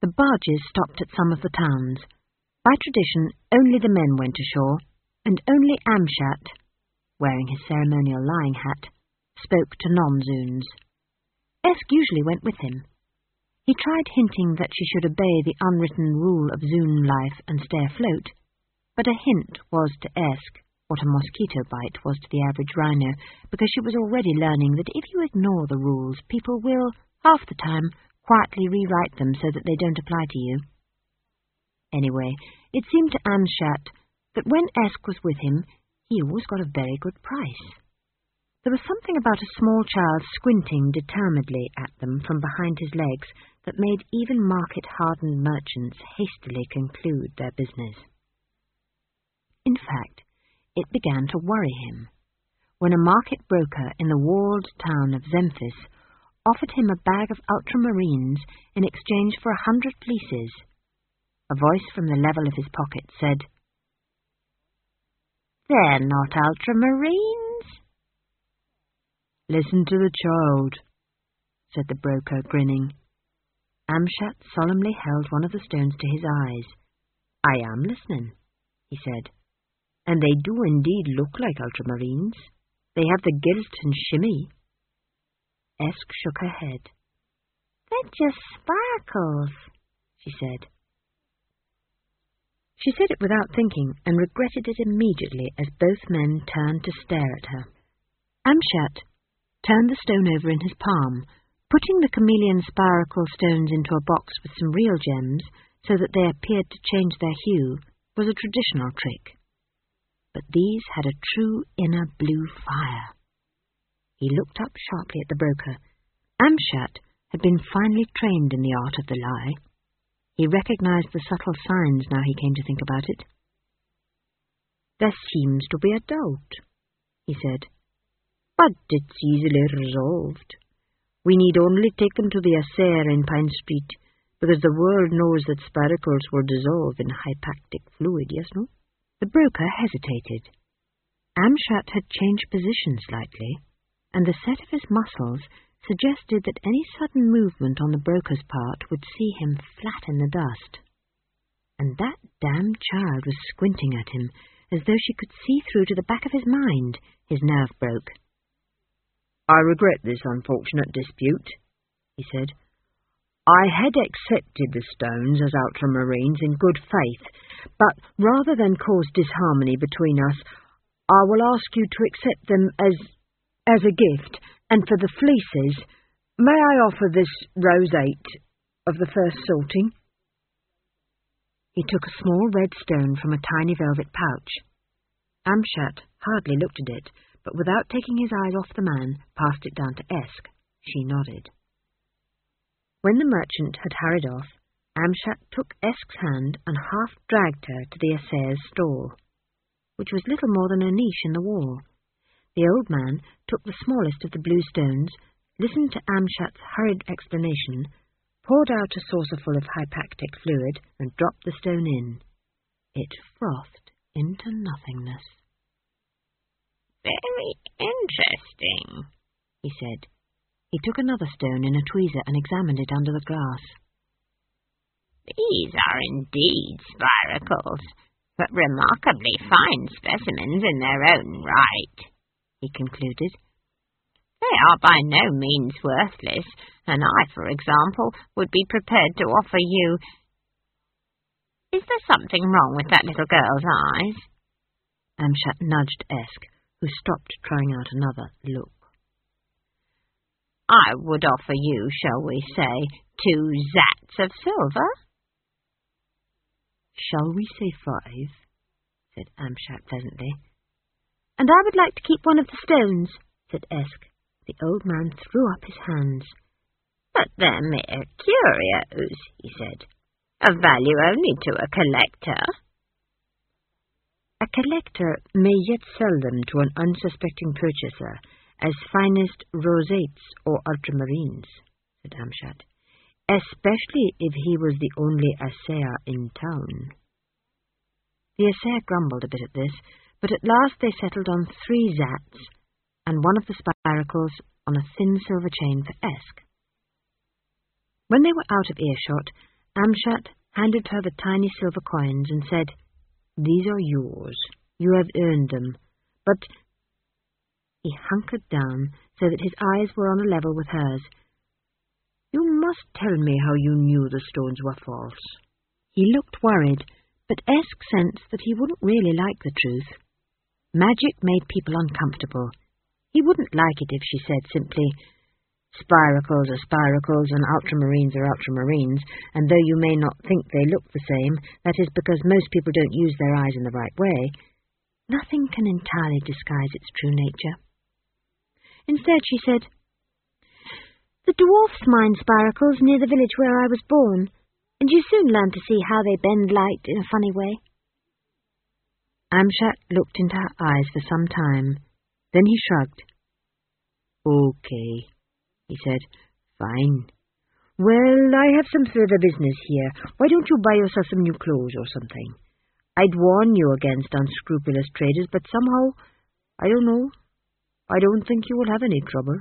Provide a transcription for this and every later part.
The barges stopped at some of the towns. By tradition, only the men went ashore, and only Amshat, wearing his ceremonial lying hat, spoke to non-Zuns. Esk usually went with him. He tried hinting that she should obey the unwritten rule of Zun life and stay afloat, but a hint was to Esk what a mosquito bite was to the average rhino, because she was already learning that if you ignore the rules, people will, half the time, quietly rewrite them so that they don't apply to you. Anyway, it seemed to Amshat that when Esk was with him, he always got a very good price. There was something about a small child squinting determinedly at them from behind his legs that made even market-hardened merchants hastily conclude their business. In fact, it began to worry him when a market broker in the walled town of Zemphis offered him a bag of ultramarines in exchange for 100 fleeces. A voice from the level of his pocket said, "They're not ultramarines." "Listen to the child," said the broker, grinning. Amshat solemnly held one of the stones to his eyes. "I am listening," he said. "And they do indeed look like ultramarines. They have the gilt and shimmy." Esk shook her head. "They're just sparkles," she said. She said it without thinking, and regretted it immediately as both men turned to stare at her. Amshat turned the stone over in his palm, putting the chameleon sparkle stones into a box with some real gems so that they appeared to change their hue, was a traditional trick. But these had a true inner blue fire. He looked up sharply at the broker. Amshat had been finely trained in the art of the lie. He recognized the subtle signs now he came to think about it. "There seems to be a doubt," he said. "But it's easily resolved. We need only take them to the Assayer in Pine Street, because the world knows that sparkles will dissolve in hypactic fluid, yes, no?" The broker hesitated. Amshat had changed position slightly, and the set of his muscles suggested that any sudden movement on the broker's part would see him flat in the dust. And that damned child was squinting at him, as though she could see through to the back of his mind. His nerve broke. "I regret this unfortunate dispute," he said. "I had accepted the stones as ultramarines in good faith, but rather than cause disharmony between us, I will ask you to accept them as a gift, and for the fleeces, may I offer this roseate of the first sorting?" He took a small red stone from a tiny velvet pouch. Amshat hardly looked at it, but without taking his eyes off the man, passed it down to Esk. She nodded. When the merchant had hurried off, Amshat took Esk's hand and half dragged her to the Assayer's stall, which was little more than a niche in the wall. The old man took the smallest of the blue stones, listened to Amshat's hurried explanation, poured out a saucerful of hypactic fluid, and dropped the stone in. It frothed into nothingness. "Very interesting," he said. He took another stone in a tweezer and examined it under the glass. "These are indeed spiracles, but remarkably fine specimens in their own right," he concluded. "They are by no means worthless, and I, for example, would be prepared to offer you— Is there something wrong with that little girl's eyes?" Amshat nudged Esk, who stopped trying out another look. "I would offer you, shall we say, 2 zats of silver?" "Shall we say 5?" said Amshat pleasantly. "And I would like to keep one of the stones," said Esk. The old man threw up his hands. "But they're mere curios," he said, "of value only to a collector." "A collector may yet sell them to an unsuspecting purchaser as finest roseates or ultramarines," said Amshat, "especially if he was the only Assayer in town." The Assayer grumbled a bit at this, but at last they settled on 3 zats, and one of the spiracles on a thin silver chain for Esk. When they were out of earshot, Amshat handed her the tiny silver coins and said, "These are yours. You have earned them. But—" He hunkered down so that his eyes were on a level with hers. "You must tell me how you knew the stones were false." He looked worried, but Esk sensed that he wouldn't really like the truth. Magic made people uncomfortable. He wouldn't like it if she said simply, "Spiracles are spiracles and ultramarines are ultramarines, and though you may not think they look the same, that is because most people don't use their eyes in the right way. Nothing can entirely disguise its true nature." Instead she said, "The dwarfs mine spiracles near the village where I was born, and you soon learn to see how they bend light in a funny way." Amshat looked into her eyes for some time. Then he shrugged. "Okay," he said. "Fine. Well, I have some further business here. Why don't you buy yourself some new clothes or something? I'd warn you against unscrupulous traders, but somehow, I don't know, I don't think you will have any trouble."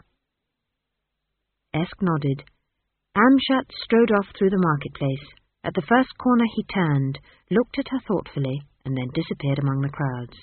Esk nodded. Amshat strode off through the marketplace. At the first corner he turned, looked at her thoughtfully, and then disappeared among the crowds.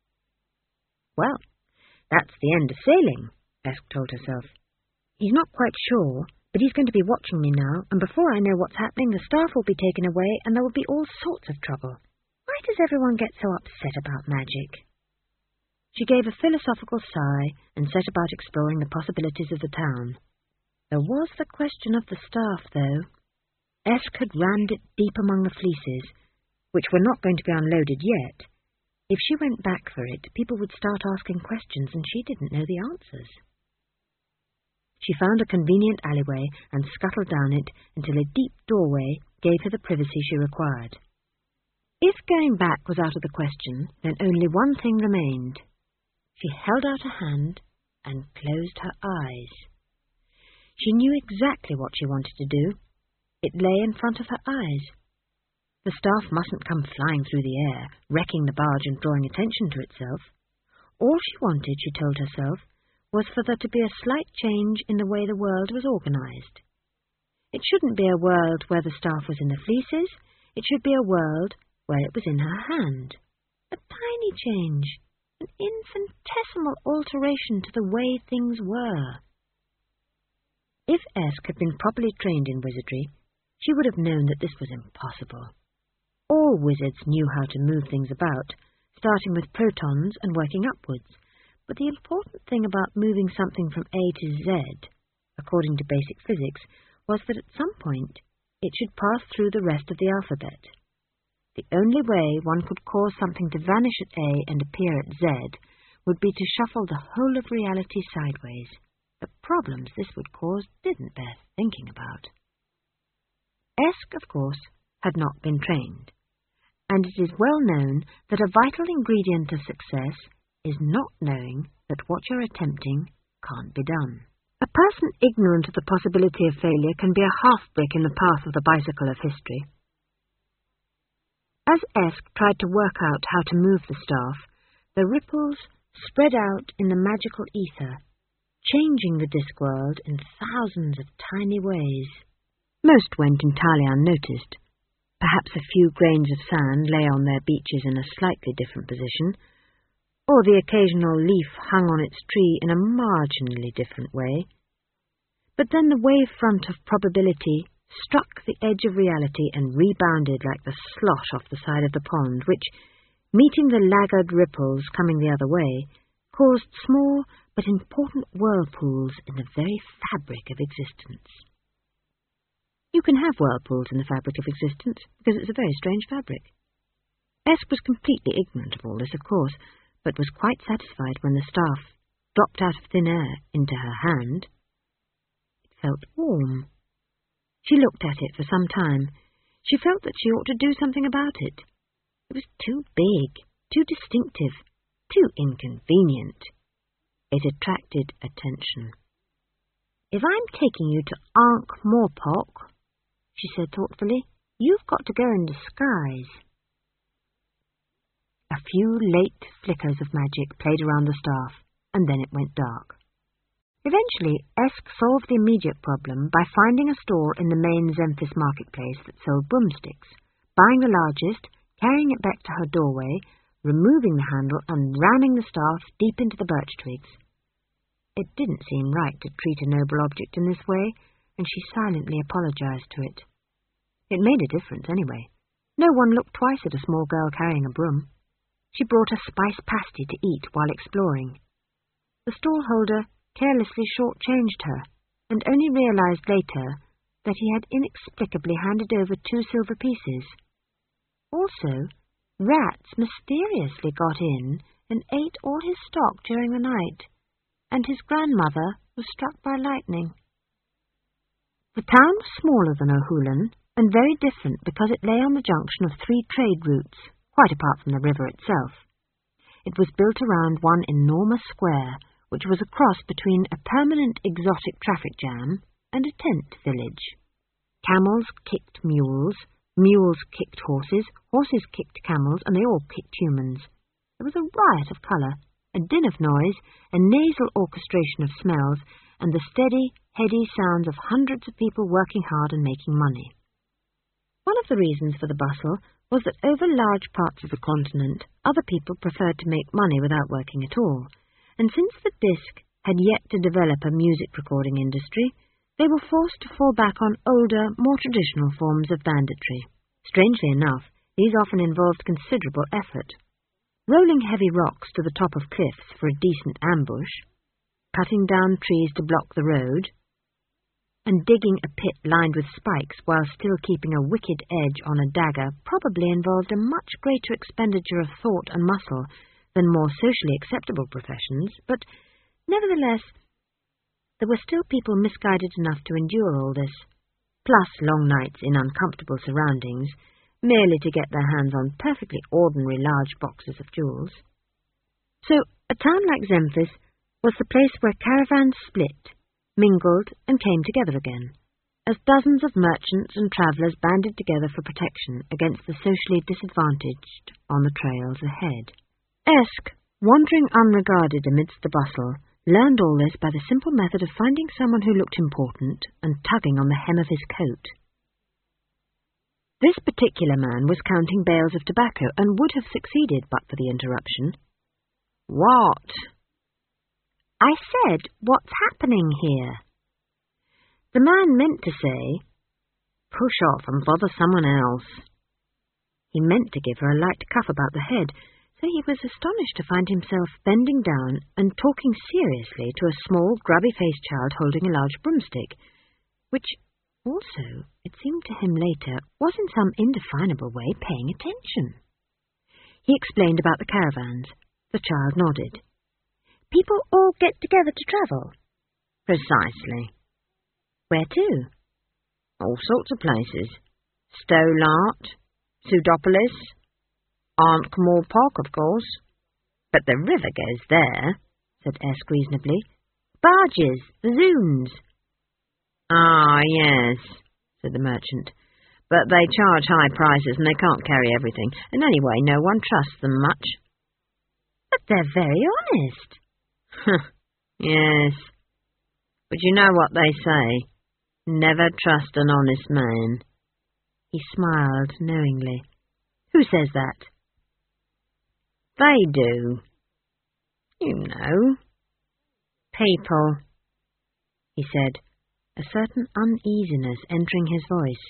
"Well, that's the end of sailing," Esk told herself. "He's not quite sure, but he's going to be watching me now, and before I know what's happening, the staff will be taken away, and there will be all sorts of trouble. Why does everyone get so upset about magic?" She gave a philosophical sigh and set about exploring the possibilities of the town. There was the question of the staff, though. Esk had rammed it deep among the fleeces, which were not going to be unloaded yet. If she went back for it, people would start asking questions, and she didn't know the answers. She found a convenient alleyway and scuttled down it until a deep doorway gave her the privacy she required. If going back was out of the question, then only one thing remained. She held out a hand and closed her eyes. She knew exactly what she wanted to do. It lay in front of her eyes. The staff mustn't come flying through the air, wrecking the barge and drawing attention to itself. All she wanted, she told herself, was for there to be a slight change in the way the world was organized. It shouldn't be a world where the staff was in the fleeces. It should be a world where it was in her hand. A tiny change, an infinitesimal alteration to the way things were. If Esk had been properly trained in wizardry, she would have known that this was impossible. All wizards knew how to move things about, starting with protons and working upwards, but the important thing about moving something from A to Z, according to basic physics, was that at some point it should pass through the rest of the alphabet. The only way one could cause something to vanish at A and appear at Z would be to shuffle the whole of reality sideways. The problems this would cause didn't bear thinking about. Esk, of course, had not been trained, and it is well known that a vital ingredient of success is not knowing that what you're attempting can't be done. A person ignorant of the possibility of failure can be a half-brick in the path of the bicycle of history. As Esk tried to work out how to move the staff, the ripples spread out in the magical ether, changing the Discworld in thousands of tiny ways. Most went entirely unnoticed. Perhaps a few grains of sand lay on their beaches in a slightly different position, or the occasional leaf hung on its tree in a marginally different way. But then the wave-front of probability struck the edge of reality and rebounded like the slosh off the side of the pond, which, meeting the laggard ripples coming the other way, caused small but important whirlpools in the very fabric of existence. You can have whirlpools in the fabric of existence, because it's a very strange fabric. Esk was completely ignorant of all this, of course, but was quite satisfied when the staff dropped out of thin air into her hand. It felt warm. She looked at it for some time. She felt that she ought to do something about it. It was too big, too distinctive, too inconvenient. It attracted attention. "If I'm taking you to Ankh-Morpork," she said thoughtfully, "you've got to go in disguise." A few late flickers of magic played around the staff, and then it went dark. Eventually, Esk solved the immediate problem by finding a store in the main Xemphis marketplace that sold broomsticks, buying the largest, carrying it back to her doorway, removing the handle and ramming the staff deep into the birch twigs. It didn't seem right to treat a noble object in this way, and she silently apologized to it. It made a difference anyway. No one looked twice at a small girl carrying a broom. She brought a spice pasty to eat while exploring. The stallholder carelessly shortchanged her, and only realized later that he had inexplicably handed over 2 silver pieces. Also, rats mysteriously got in and ate all his stock during the night, and his grandmother was struck by lightning. The town was smaller than O'Hulan, and very different because it lay on the junction of 3 trade routes, quite apart from the river itself. It was built around one enormous square, which was a cross between a permanent exotic traffic jam and a tent village. Camels kicked mules, mules kicked horses, horses kicked camels, and they all kicked humans. There was a riot of colour, a din of noise, a nasal orchestration of smells, and the steady, heady sounds of hundreds of people working hard and making money. One of the reasons for the bustle was that over large parts of the continent, other people preferred to make money without working at all, and since the disc had yet to develop a music recording industry, they were forced to fall back on older, more traditional forms of banditry. Strangely enough, these often involved considerable effort. Rolling heavy rocks to the top of cliffs for a decent ambush, cutting down trees to block the road, and digging a pit lined with spikes while still keeping a wicked edge on a dagger probably involved a much greater expenditure of thought and muscle than more socially acceptable professions, but nevertheless, there were still people misguided enough to endure all this, plus long nights in uncomfortable surroundings, merely to get their hands on perfectly ordinary large boxes of jewels. So, a town like Xemphis was the place where caravans split, mingled, and came together again, as dozens of merchants and travellers banded together for protection against the socially disadvantaged on the trails ahead. Esk, wandering unregarded amidst the bustle, learned all this by the simple method of finding someone who looked important and tugging on the hem of his coat. This particular man was counting bales of tobacco and would have succeeded but for the interruption. "What?" "I said, what's happening here?" The man meant to say, "Push off and bother someone else." He meant to give her a light cuff about the head, so he was astonished to find himself bending down and talking seriously to a small, grubby-faced child holding a large broomstick, which also, it seemed to him later, was in some indefinable way paying attention. He explained about the caravans. The child nodded. "People all get together to travel?" "Precisely." "Where to?" "All sorts of places. Stolart, Pseudopolis, Ankh-Morpork, Park, of course." "But the river goes there," said Esk reasonably. "Barges, the Zoons." "Ah, yes," said the merchant. "But they charge high prices and they can't carry everything. And anyway, no one trusts them much." "But they're very honest." "Yes. But you know what they say. Never trust an honest man." He smiled knowingly. "Who says that?" "They do. You know. People," he said, a certain uneasiness entering his voice.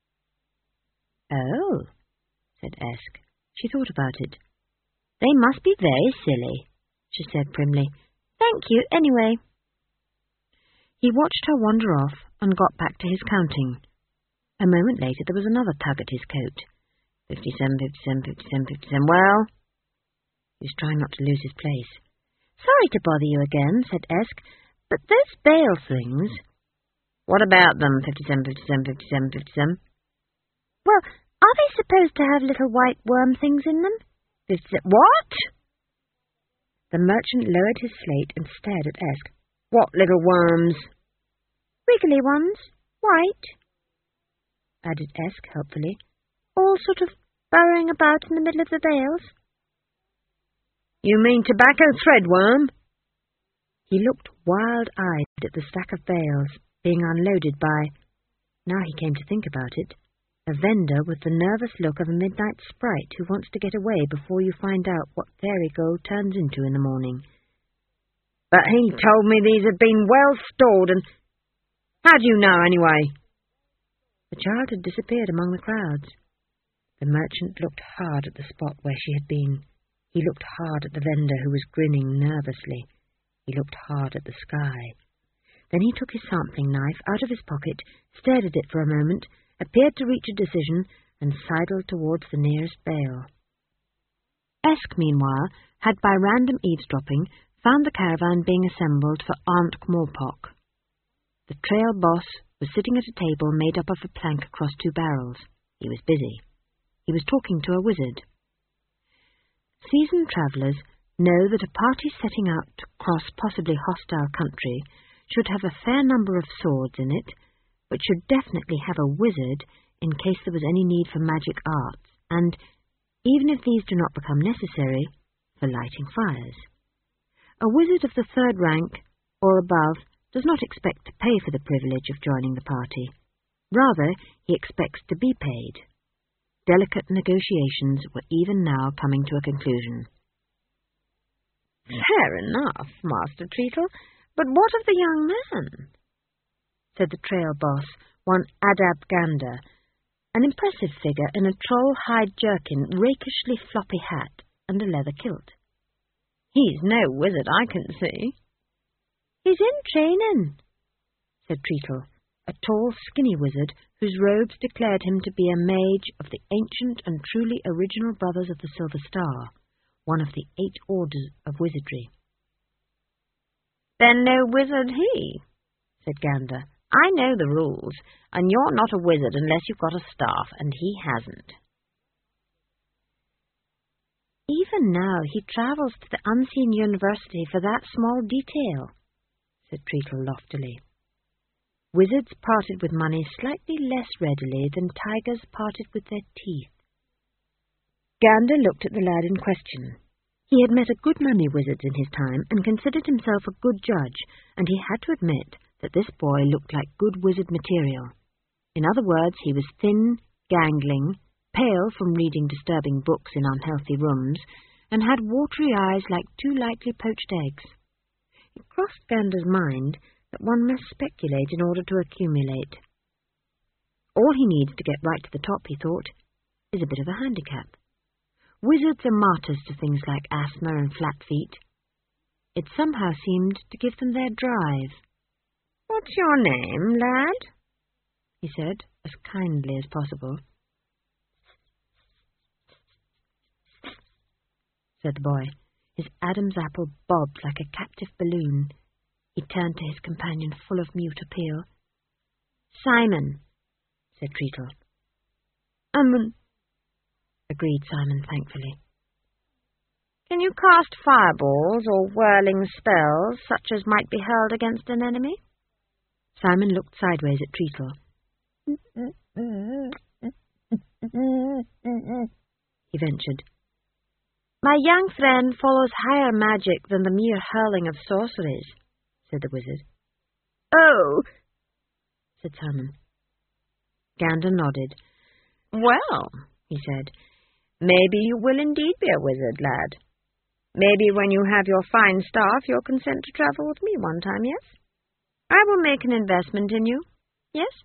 "Oh," said Esk. She thought about it. "They must be very silly," she said primly. "Thank you, anyway." He watched her wander off and got back to his counting. A moment later there was another tug at his coat. 57, 57, 57, 57. "Well?" He was trying not to lose his place. "Sorry to bother you again," said Esk, "but those bale things—" "What about them, 57, 57, 57, 57? "Well, are they supposed to have little white worm things in them?" 57. "What?" The merchant lowered his slate and stared at Esk. "What little worms?" "Wiggly ones, white," added Esk helpfully, "all sort of burrowing about in the middle of the bales." "You mean tobacco threadworm?" He looked wild-eyed at the stack of bales being unloaded by, now he came to think about it, a vendor with the nervous look of a midnight sprite who wants to get away before you find out what fairy gold turns into in the morning. But he told me these had been well stored, and... How do you know, anyway? The child had disappeared among the crowds. The merchant looked hard at the spot where she had been. He looked hard at the vendor who was grinning nervously. He looked hard at the sky. Then he took his sampling knife out of his pocket, stared at it for a moment, appeared to reach a decision, and sidled towards the nearest bale. Esk, meanwhile, had by random eavesdropping found the caravan being assembled for Ankh-Morpork. The trail boss was sitting at a table made up of a plank across two barrels. He was busy. He was talking to a wizard. Seasoned travellers know that a party setting out to cross possibly hostile country should have a fair number of swords in it, but should definitely have a wizard in case there was any need for magic arts, and, even if these do not become necessary, for lighting fires. A wizard of the third rank, or above, does not expect to pay for the privilege of joining the party. Rather, he expects to be paid. Delicate negotiations were even now coming to a conclusion. Fair enough, Master Treacle, but what of the young man? Said the trail boss, one Adab Gander, an impressive figure in a troll-hide jerkin, rakishly floppy hat, and a leather kilt. He's no wizard, I can see. He's in training, said Treacle, a tall, skinny wizard whose robes declared him to be a mage of the ancient and truly original Brothers of the Silver Star, one of the 8 orders of wizardry. Then no wizard he, said Gander. I know the rules, and you're not a wizard unless you've got a staff, and he hasn't. Even now he travels to the unseen university for that small detail, said Treacle loftily. Wizards parted with money slightly less readily than tigers parted with their teeth. Gander looked at the lad in question. He had met a good many wizards in his time and considered himself a good judge, and he had to admit that this boy looked like good wizard material. In other words, he was thin, gangling, pale from reading disturbing books in unhealthy rooms, and had watery eyes like 2 lightly poached eggs. It crossed Gander's mind that one must speculate in order to accumulate. All he needs to get right to the top, he thought, is a bit of a handicap. Wizards are martyrs to things like asthma and flat feet. It somehow seemed to give them their drive. What's your name, lad? He said, as kindly as possible. Said the boy. His Adam's apple bobbed like a captive balloon. He turned to his companion full of mute appeal. Simon, said Treacle. Agreed Simon thankfully. Can you cast fireballs or whirling spells such as might be hurled against an enemy? Simon looked sideways at Treacle. He ventured. My young friend follows higher magic than the mere hurling of sorceries, said the wizard. Oh, said Simon. Gander nodded. Well, he said, maybe you will indeed be a wizard, lad. Maybe when you have your fine staff, you'll consent to travel with me one time, yes? I will make an investment in you, yes?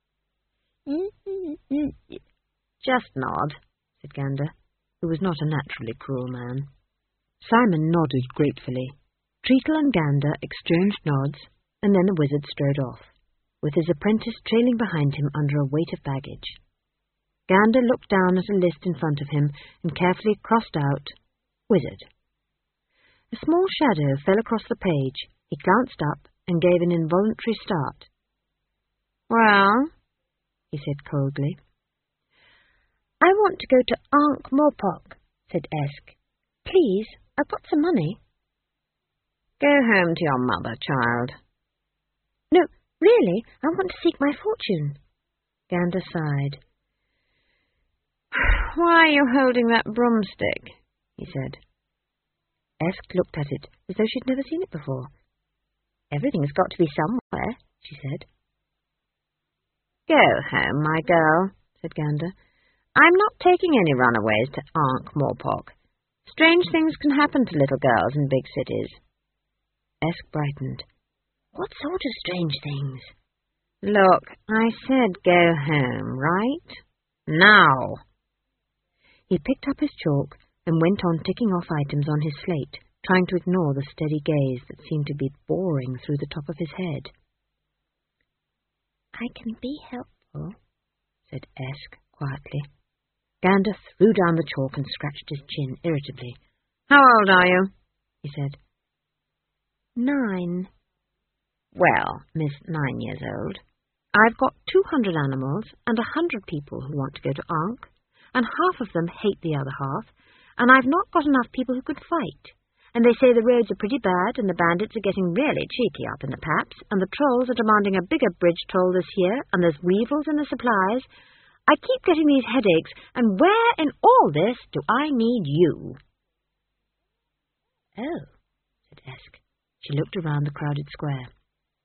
Just nod, said Gander, who was not a naturally cruel man. Simon nodded gratefully. Treacle and Gander exchanged nods, and then the wizard strode off, with his apprentice trailing behind him under a weight of baggage. Gander looked down at a list in front of him and carefully crossed out, Wizard. A small shadow fell across the page. He glanced up and gave an involuntary start. Well, he said coldly. I want to go to Ankh-Morpork, said Esk. Please, I've got some money. Go home to your mother, child. No, really, I want to seek my fortune. Gander sighed. Why are you holding that broomstick? He said. Esk looked at it as though she'd never seen it before. Everything's got to be somewhere, she said. Go home, my girl, said Gander. I'm not taking any runaways to Ankh-Morpork. Strange things can happen to little girls in big cities. Esk brightened. What sort of strange things? Look, I said go home, right? Now. He picked up his chalk and went on ticking off items on his slate, trying to ignore the steady gaze that seemed to be boring through the top of his head. I can be helpful, said Esk quietly. Gander threw down the chalk and scratched his chin irritably. How old are you? He said. 9. Well, Miss 9 years old, I've got 200 animals and 100 people who want to go to Ankh, and half of them hate the other half, and I've not got enough people who could fight. And they say the roads are pretty bad, and the bandits are getting really cheeky up in the paps, and the trolls are demanding a bigger bridge toll this year, and there's weevils in the supplies. I keep getting these headaches, and where in all this do I need you? Oh, said Esk. She looked around the crowded square.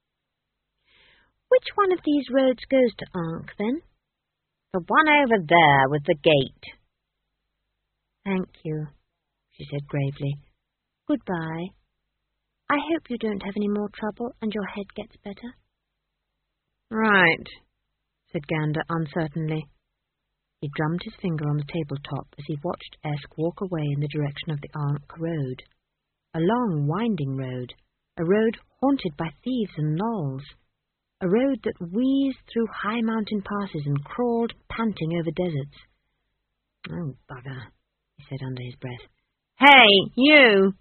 Which one of these roads goes to Ankh, then? The one over there with the gate. Thank you, she said gravely. Goodbye. I hope you don't have any more trouble and your head gets better. Right, said Gander uncertainly. He drummed his finger on the tabletop as he watched Esk walk away in the direction of the Ankh road. A long, winding road, a road haunted by thieves and gnolls, a road that wheezed through high mountain passes and crawled panting over deserts. Oh, bugger, he said under his breath. Hey, you!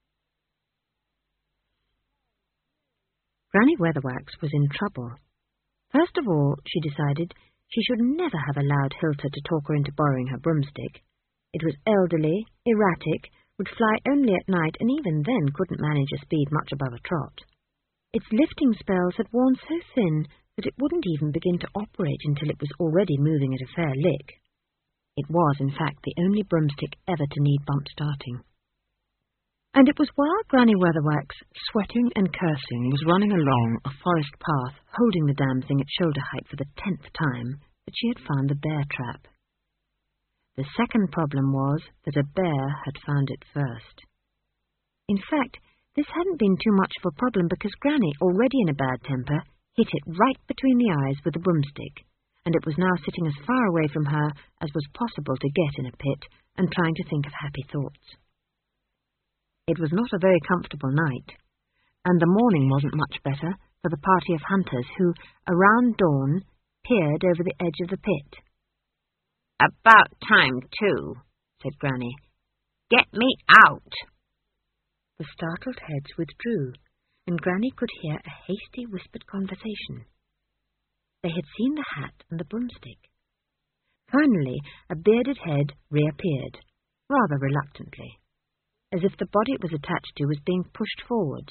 Granny Weatherwax was in trouble. First of all, she decided she should never have allowed Hilda to talk her into borrowing her broomstick. It was elderly, erratic, would fly only at night, and even then couldn't manage a speed much above a trot. Its lifting spells had worn so thin that it wouldn't even begin to operate until it was already moving at a fair lick. It was, in fact, the only broomstick ever to need bump starting. And it was while Granny Weatherwax, sweating and cursing, was running along a forest path, holding the damn thing at shoulder height for the 10th time, that she had found the bear trap. The second problem was that a bear had found it first. In fact, this hadn't been too much of a problem because Granny, already in a bad temper, hit it right between the eyes with a broomstick, and it was now sitting as far away from her as was possible to get in a pit and trying to think of happy thoughts. It was not a very comfortable night, and the morning wasn't much better for the party of hunters who, around dawn, peered over the edge of the pit. About time, too, said Granny. Get me out! The startled heads withdrew, and Granny could hear a hasty whispered conversation. They had seen the hat and the broomstick. Finally, a bearded head reappeared, rather reluctantly, as if the body it was attached to was being pushed forward.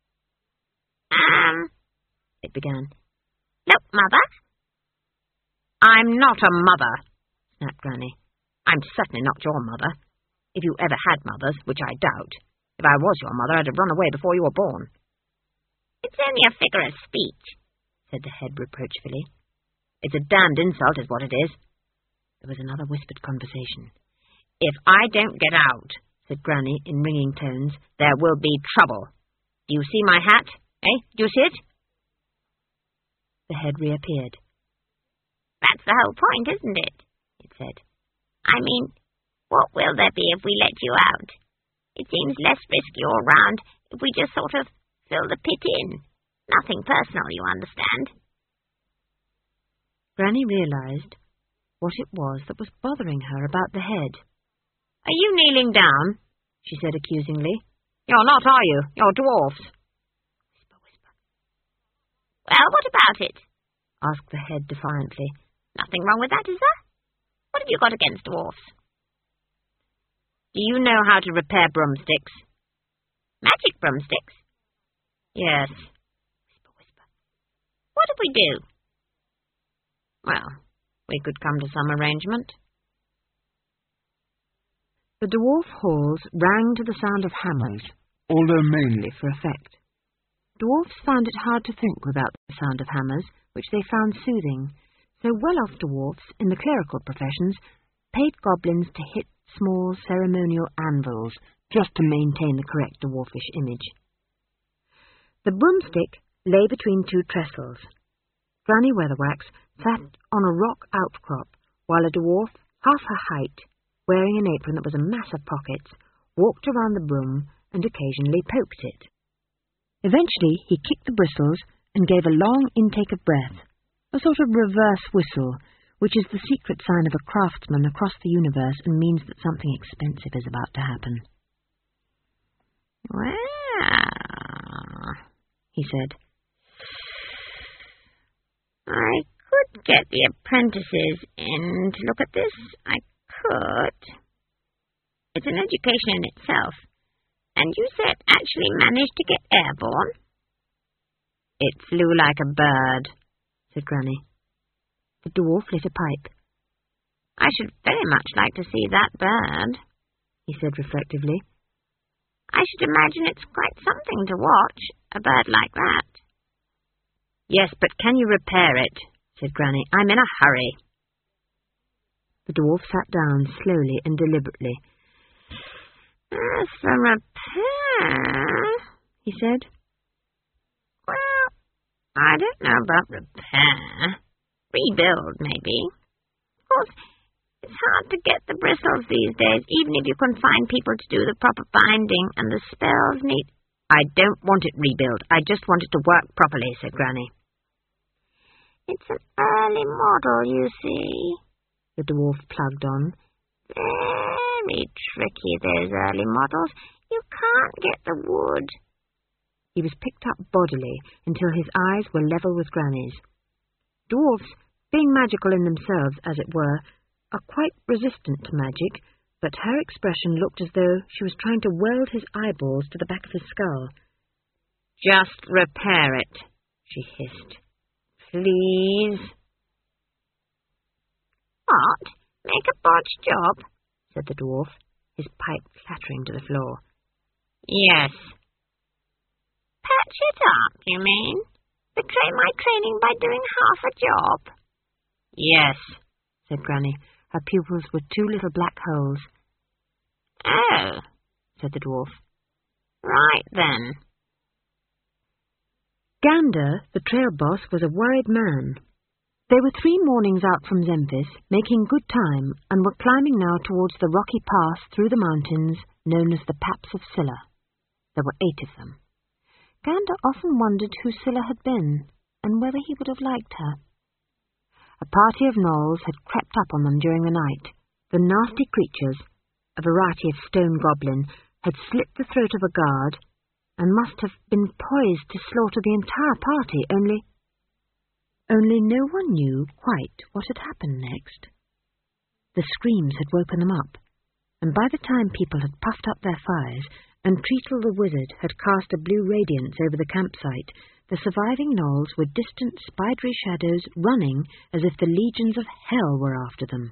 It began. Look, Mother. I'm not a mother, snapped Granny. I'm certainly not your mother. If you ever had mothers, which I doubt. If I was your mother, I'd have run away before you were born. It's only a figure of speech, said the head reproachfully. It's a damned insult is what it is. There was another whispered conversation. If I don't get out, said Granny in ringing tones, there will be trouble. Do you see my hat? Do you see it? The head reappeared. That's the whole point, isn't it? It said. I mean, what will there be if we let you out? It seems less risky all round if we just sort of fill the pit in. Nothing personal, you understand. Granny realized what it was that was bothering her about the head. Are you kneeling down? She said accusingly. You're not, are you? You're dwarfs. Whisper, whisper. Well, what about it? Asked the head defiantly. Nothing wrong with that, is there? What have you got against dwarfs? Do you know how to repair broomsticks? Magic broomsticks? Yes. Whisper, whisper. What if we do? Well, we could come to some arrangement. The dwarf halls rang to the sound of hammers, although mainly for effect. Dwarfs found it hard to think without the sound of hammers, which they found soothing, so well-off dwarfs in the clerical professions paid goblins to hit small ceremonial anvils just to maintain the correct dwarfish image. The broomstick lay between two trestles. Granny Weatherwax sat on a rock outcrop, while a dwarf, half her height, wearing an apron that was a mass of pockets, walked around the broom and occasionally poked it. Eventually he kicked the bristles and gave a long intake of breath, a sort of reverse whistle, which is the secret sign of a craftsman across the universe and means that something expensive is about to happen. "Well," he said, "I could get the apprentices in to look at this. I could. It's an education in itself. And you said actually managed to get airborne?" "It flew like a bird," said Granny. The dwarf lit a pipe. "I should very much like to see that bird," he said reflectively. "I should imagine it's quite something to watch, a bird like that." "Yes, but can you repair it?" said Granny. "I'm in a hurry." The dwarf sat down slowly and deliberately. "As for repair," he said, "well, I don't know about repair. Rebuild, maybe. Of course, it's hard to get the bristles these days, even if you can find people to do the proper binding, and the spells need—" "I don't want it rebuilt. I just want it to work properly," said Granny. "It's an early model, you see," the dwarf plugged on. "Very tricky, those early models. You can't get the wood." He was picked up bodily until his eyes were level with Granny's. Dwarfs, being magical in themselves, as it were, are quite resistant to magic, but her expression looked as though she was trying to weld his eyeballs to the back of his skull. "Just repair it," she hissed. "Please." "What? Make a botched job?" said the dwarf, his pipe clattering to the floor. "Yes." "Patch it up, you mean? Betray my training by doing half a job?" "Yes," said Granny. Her pupils were two little black holes. "Oh," said the dwarf. "Right then." Gander, the trail boss, was a worried man. They were 3 mornings out from Zemphis, making good time, and were climbing now towards the rocky pass through the mountains known as the Paps of Scylla. There were 8 of them. Gander often wondered who Scylla had been, and whether he would have liked her. A party of gnolls had crept up on them during the night. The nasty creatures, a variety of stone goblin, had slit the throat of a guard, and must have been poised to slaughter the entire party, only no one knew quite what had happened next. The screams had woken them up, and by the time people had puffed up their fires, and Treatle the wizard had cast a blue radiance over the campsite, the surviving gnolls were distant spidery shadows running as if the legions of hell were after them.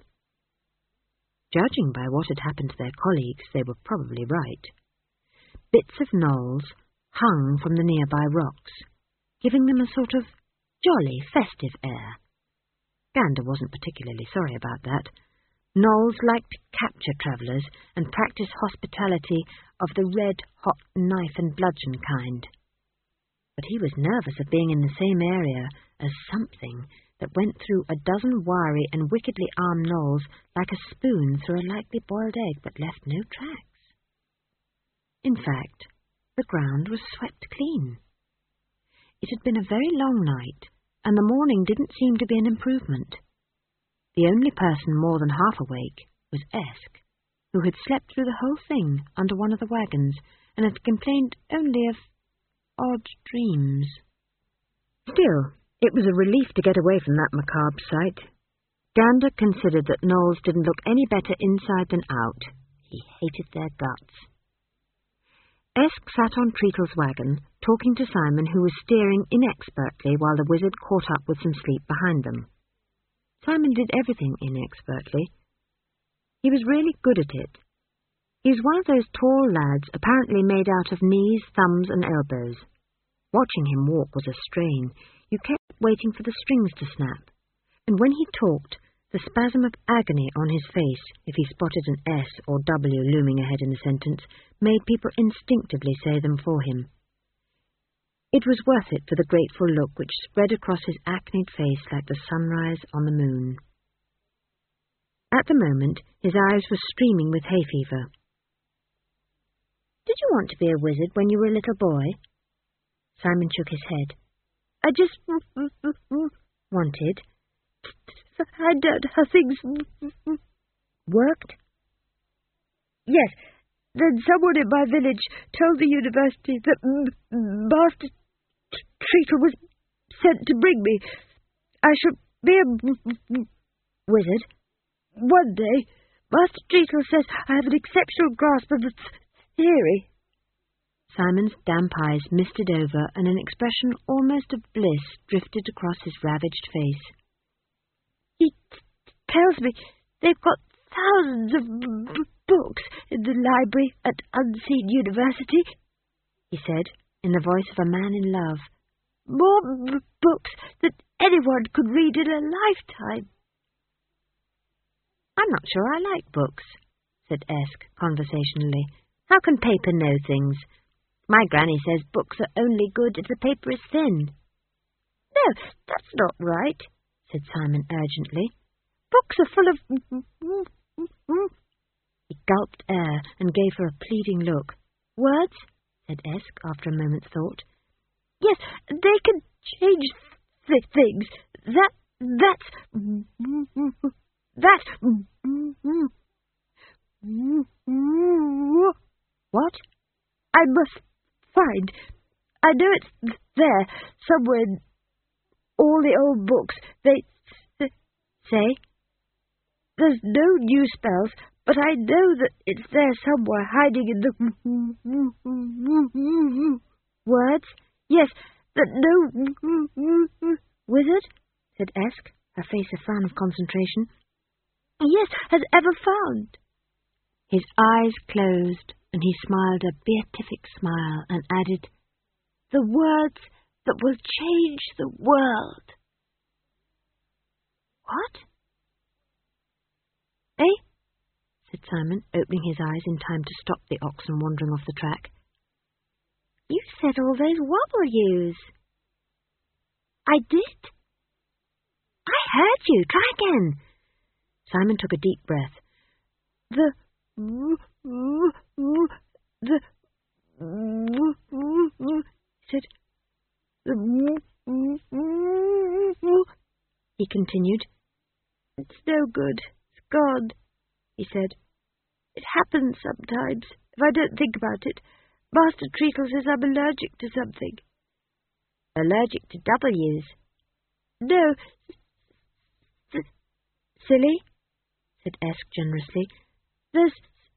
Judging by what had happened to their colleagues, they were probably right. Bits of gnolls hung from the nearby rocks, giving them a sort of jolly, festive air. Gander wasn't particularly sorry about that. Gnolls liked to capture travellers and practice hospitality of the red-hot knife-and-bludgeon kind. But he was nervous of being in the same area as something that went through a dozen wiry and wickedly armed gnolls like a spoon through a lightly boiled egg, but left no tracks. In fact, the ground was swept clean. It had been a very long night, and the morning didn't seem to be an improvement. The only person more than half awake was Esk, who had slept through the whole thing under one of the wagons, and had complained only of odd dreams. Still, it was a relief to get away from that macabre sight. Gander considered that gnolls didn't look any better inside than out. He hated their guts. Esk sat on Treatle's wagon, talking to Simon, who was steering inexpertly while the wizard caught up with some sleep behind them. Simon did everything inexpertly. He was really good at it. He was one of those tall lads apparently made out of knees, thumbs, and elbows. Watching him walk was a strain. You kept waiting for the strings to snap. And when he talked, the spasm of agony on his face, if he spotted an S or W looming ahead in the sentence, made people instinctively say them for him. It was worth it for the grateful look which spread across his acned face like the sunrise on the moon. At the moment, his eyes were streaming with hay fever. "Did you want to be a wizard when you were a little boy?" Simon shook his head. "I just wanted to find out how things worked." "Yes, then someone in my village told the university that Master Treacle was sent to bring me. I shall be a wizard one day. Master Treacle says I have an exceptional grasp of the theory." Simon's damp eyes misted over, and an expression almost of bliss drifted across his ravaged face. "He tells me they've got thousands of books in the library at Unseen University," he said, in the voice of a man in love. "More books than anyone could read in a lifetime." "I'm not sure I like books," said Esk conversationally. "How can paper know things? My granny says books are only good if the paper is thin." "No, that's not right," said Simon urgently. "Books are full of..." He gulped air and gave her a pleading look. "Words?" said Esk after a moment's thought. "Yes, they can change things. That's... What? I must find. I know it's there, somewhere in all the old books. They say. There's no new spells, but I know that it's there somewhere, hiding in the... Words? Yes, that no... Wizard? Said Esk, her face a frown of concentration. Yes, has ever found. His eyes closed, and he smiled a beatific smile and added, "The words that will change the world." "What?" "Eh?" said Simon, opening his eyes in time to stop the oxen wandering off the track. "You said all those wobble-yous." "I did?" "I heard you. Try again." Simon took a deep breath. "The... said... He continued. "It's no good. It's gone," he said. "It happens sometimes, if I don't think about it. Master Treacle says I'm allergic to something." "Allergic to W's?" "No. Silly," said Esk generously. "There's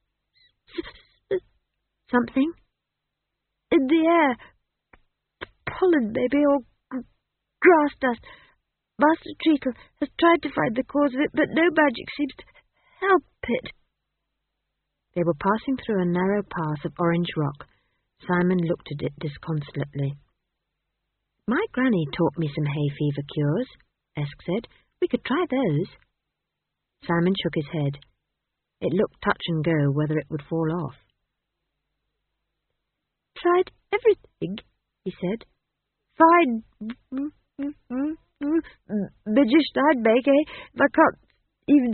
something in the air. Pollen, maybe, or grass dust. Master Treacle has tried to find the cause of it, but no magic seems to help it." They were passing through a narrow path of orange rock. Simon looked at it disconsolately. "My granny taught me some hay fever cures," Esk said. "We could try those." Simon shook his head. It looked touch and go whether it would fall off. "Tried everything," he said. "Fine magician I'd make, eh? If I can't even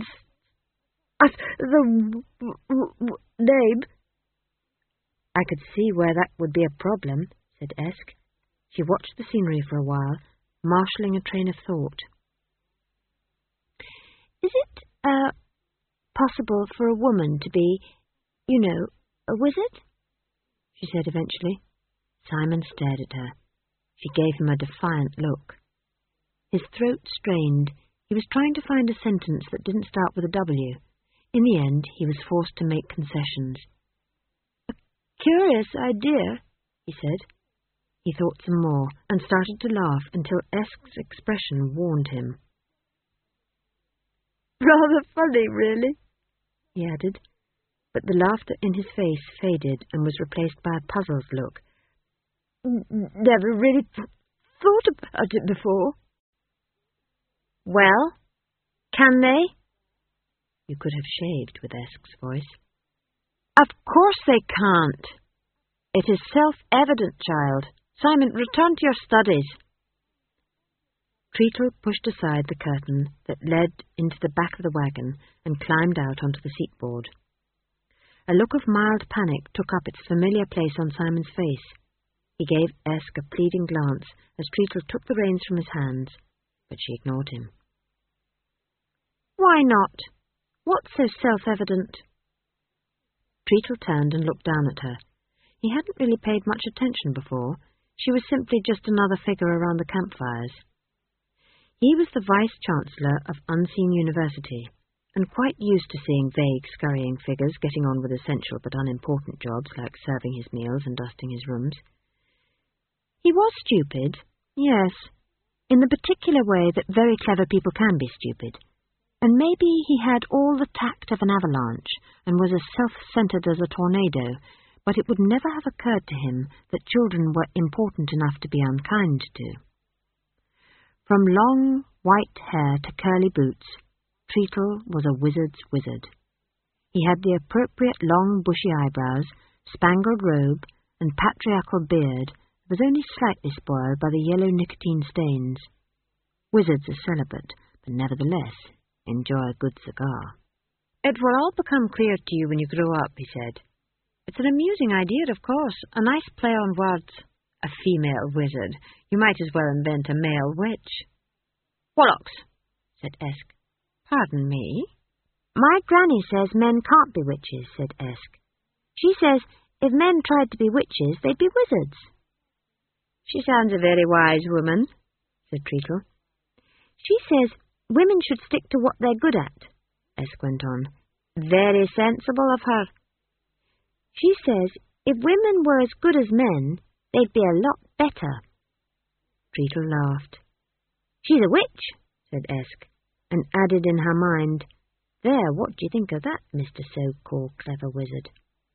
the name." "I could see where that would be a problem," said Esk. She watched the scenery for a while, marshalling a train of thought. "Is it, possible for a woman to be, a wizard?" she said eventually. Simon stared at her. She gave him a defiant look. His throat strained. He was trying to find a sentence that didn't start with a W. In the end, he was forced to make concessions. "A curious idea," he said. He thought some more, and started to laugh until Esk's expression warned him. "Rather funny, really," he added, but the laughter in his face faded and was replaced by a puzzled look. never really thought about it before. Well, can they? You could have shaved with Esk's voice. Of course they can't. It is self-evident, child. Simon, return to your studies. Treacle pushed aside the curtain that led into the back of the wagon and climbed out onto the seatboard. A look of mild panic took up its familiar place on Simon's face. He gave Esk a pleading glance as Treacle took the reins from his hands, but she ignored him. Why not? What's so self-evident? Treacle turned and looked down at her. He hadn't really paid much attention before. She was simply just another figure around the campfires. He was the Vice-Chancellor of Unseen University, and quite used to seeing vague, scurrying figures getting on with essential but unimportant jobs like serving his meals and dusting his rooms. He was stupid, yes, in the particular way that very clever people can be stupid. And maybe he had all the tact of an avalanche and was as self-centered as a tornado, but it would never have occurred to him that children were important enough to be unkind to. From long, white hair to curly boots, Treacle was a wizard's wizard. He had the appropriate long, bushy eyebrows, spangled robe, and patriarchal beard that was only slightly spoiled by the yellow nicotine stains. Wizards are celibate, but nevertheless enjoy a good cigar. It will all become clear to you when you grow up, he said. It's an amusing idea, of course, a nice play on words. A female wizard. You might as well invent a male witch. Bollocks, said Esk. Pardon me? My granny says men can't be witches, said Esk. She says if men tried to be witches, they'd be wizards. She sounds a very wise woman, said Treacle. She says women should stick to what they're good at, Esk went on. Very sensible of her. She says if women were as good as men, they'd be a lot better. Treacle laughed. She's a witch, said Esk, and added in her mind, There, what do you think of that, Mr. So-called clever wizard?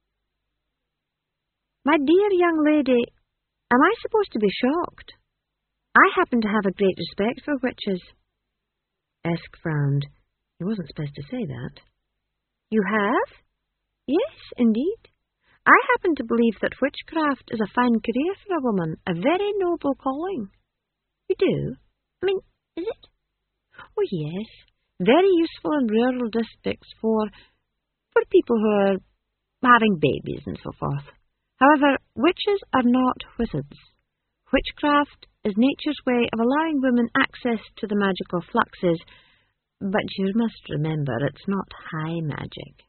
My dear young lady, am I supposed to be shocked? I happen to have a great respect for witches. Esk frowned. He wasn't supposed to say that. You have? Yes, indeed. I happen to believe that witchcraft is a fine career for a woman, a very noble calling. You do? I mean, is it? Oh, yes. Very useful in rural districts for people who are having babies and so forth. However, witches are not wizards. Witchcraft is nature's way of allowing women access to the magical fluxes, but you must remember it's not high magic.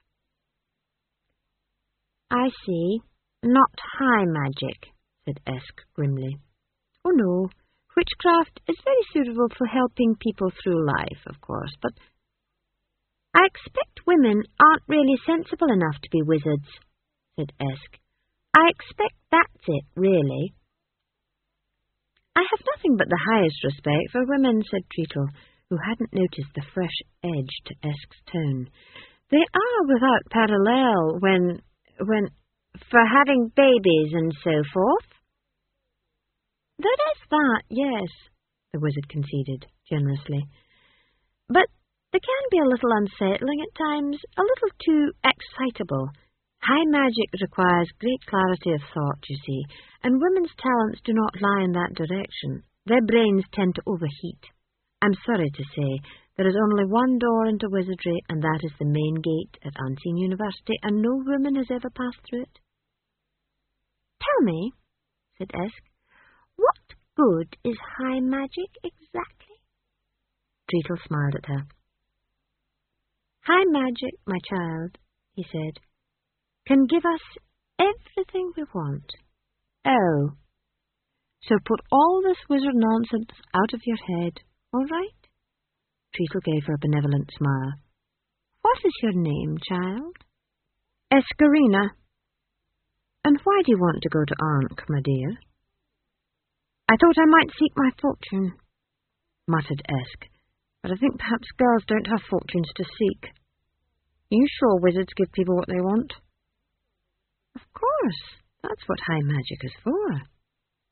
I see. Not high magic, said Esk grimly. Oh, no. Witchcraft is very suitable for helping people through life, of course, but I expect women aren't really sensible enough to be wizards, said Esk. I expect that's it, really. I have nothing but the highest respect for women, said Treacle, who hadn't noticed the fresh edge to Esk's tone. They are without parallel when for having babies and so forth. There is that, yes, the wizard conceded generously. But they can be a little unsettling at times, a little too excitable. High magic requires great clarity of thought, you see, and women's talents do not lie in that direction. Their brains tend to overheat. I'm sorry to say, there is only one door into wizardry, and that is the main gate at Unseen University, and no woman has ever passed through it. Tell me, said Esk, what good is high magic exactly? Treacle smiled at her. High magic, my child, he said, can give us everything we want. Oh, so put all this wizard nonsense out of your head, all right? Treacle gave her a benevolent smile. What is your name, child? Escarina. And why do you want to go to Ankh, my dear? I thought I might seek my fortune, muttered Esk, but I think perhaps girls don't have fortunes to seek. Are you sure wizards give people what they want? Of course, that's what high magic is for.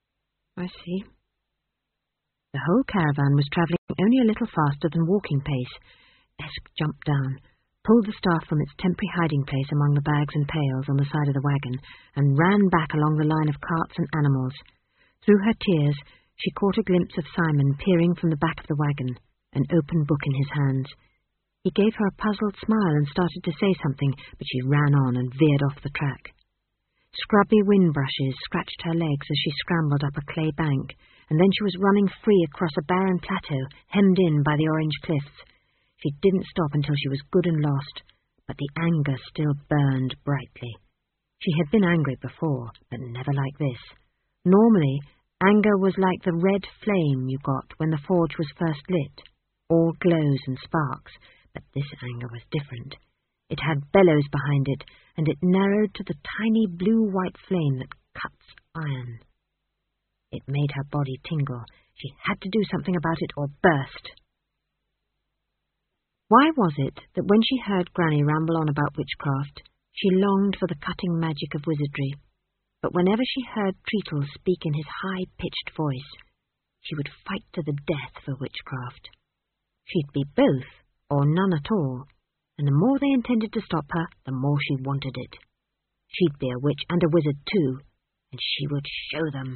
I see. The whole caravan was travelling only a little faster than walking pace. Esk jumped down, pulled the staff from its temporary hiding place among the bags and pails on the side of the wagon, and ran back along the line of carts and animals. Through her tears, she caught a glimpse of Simon peering from the back of the wagon, an open book in his hands. He gave her a puzzled smile and started to say something, but she ran on and veered off the track. Scrubby wind brushes scratched her legs as she scrambled up a clay bank, and then she was running free across a barren plateau, hemmed in by the orange cliffs. She didn't stop until she was good and lost, but the anger still burned brightly. She had been angry before, but never like this. Normally, anger was like the red flame you got when the forge was first lit, all glows and sparks, but this anger was different. It had bellows behind it, and it narrowed to the tiny blue-white flame that cuts iron. It made her body tingle. She had to do something about it or burst. Why was it that when she heard Granny ramble on about witchcraft, she longed for the cutting magic of wizardry, but whenever she heard Treatle speak in his high-pitched voice, she would fight to the death for witchcraft? She'd be both, or none at all, and the more they intended to stop her, the more she wanted it. She'd be a witch and a wizard too, and she would show them.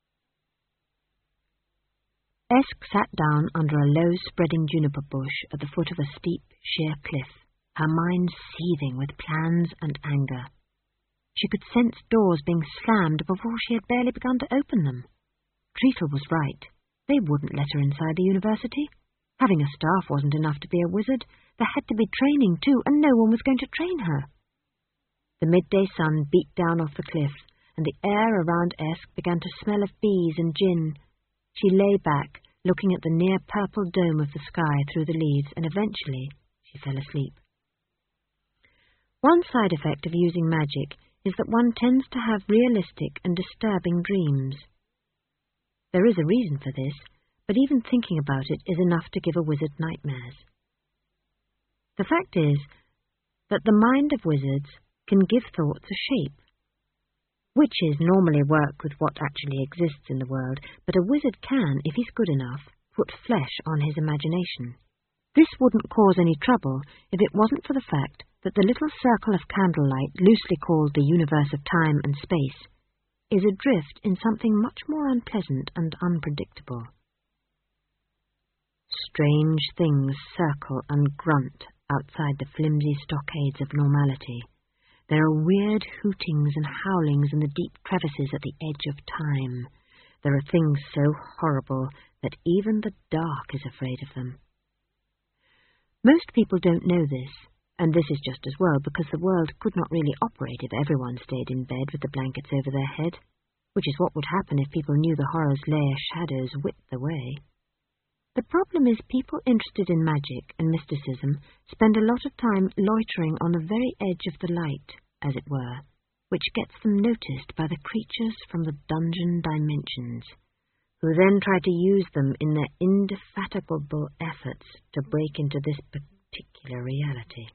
Esk sat down under a low, spreading juniper bush at the foot of a steep, sheer cliff, her mind seething with plans and anger. She could sense doors being slammed before she had barely begun to open them. Treatle was right. They wouldn't let her inside the university. Having a staff wasn't enough to be a wizard. There had to be training too, and no one was going to train her. The midday sun beat down off the cliff, and the air around Esk began to smell of bees and gin. She lay back, looking at the near-purple dome of the sky through the leaves, and eventually she fell asleep. One side effect of using magic is that one tends to have realistic and disturbing dreams. There is a reason for this, but even thinking about it is enough to give a wizard nightmares. The fact is that the mind of wizards can give thoughts a shape. Witches normally work with what actually exists in the world, but a wizard can, if he's good enough, put flesh on his imagination. This wouldn't cause any trouble if it wasn't for the fact that the little circle of candlelight, loosely called the universe of time and space, is adrift in something much more unpleasant and unpredictable. Strange things circle and grunt outside the flimsy stockades of normality. There are weird hootings and howlings in the deep crevices at the edge of time. There are things so horrible that even the dark is afraid of them. Most people don't know this, and this is just as well because the world could not really operate if everyone stayed in bed with the blankets over their head, which is what would happen if people knew the horror's lair shadows whipped the way. The problem is people interested in magic and mysticism spend a lot of time loitering on the very edge of the light, as it were, which gets them noticed by the creatures from the dungeon dimensions, who then try to use them in their indefatigable efforts to break into this particular reality.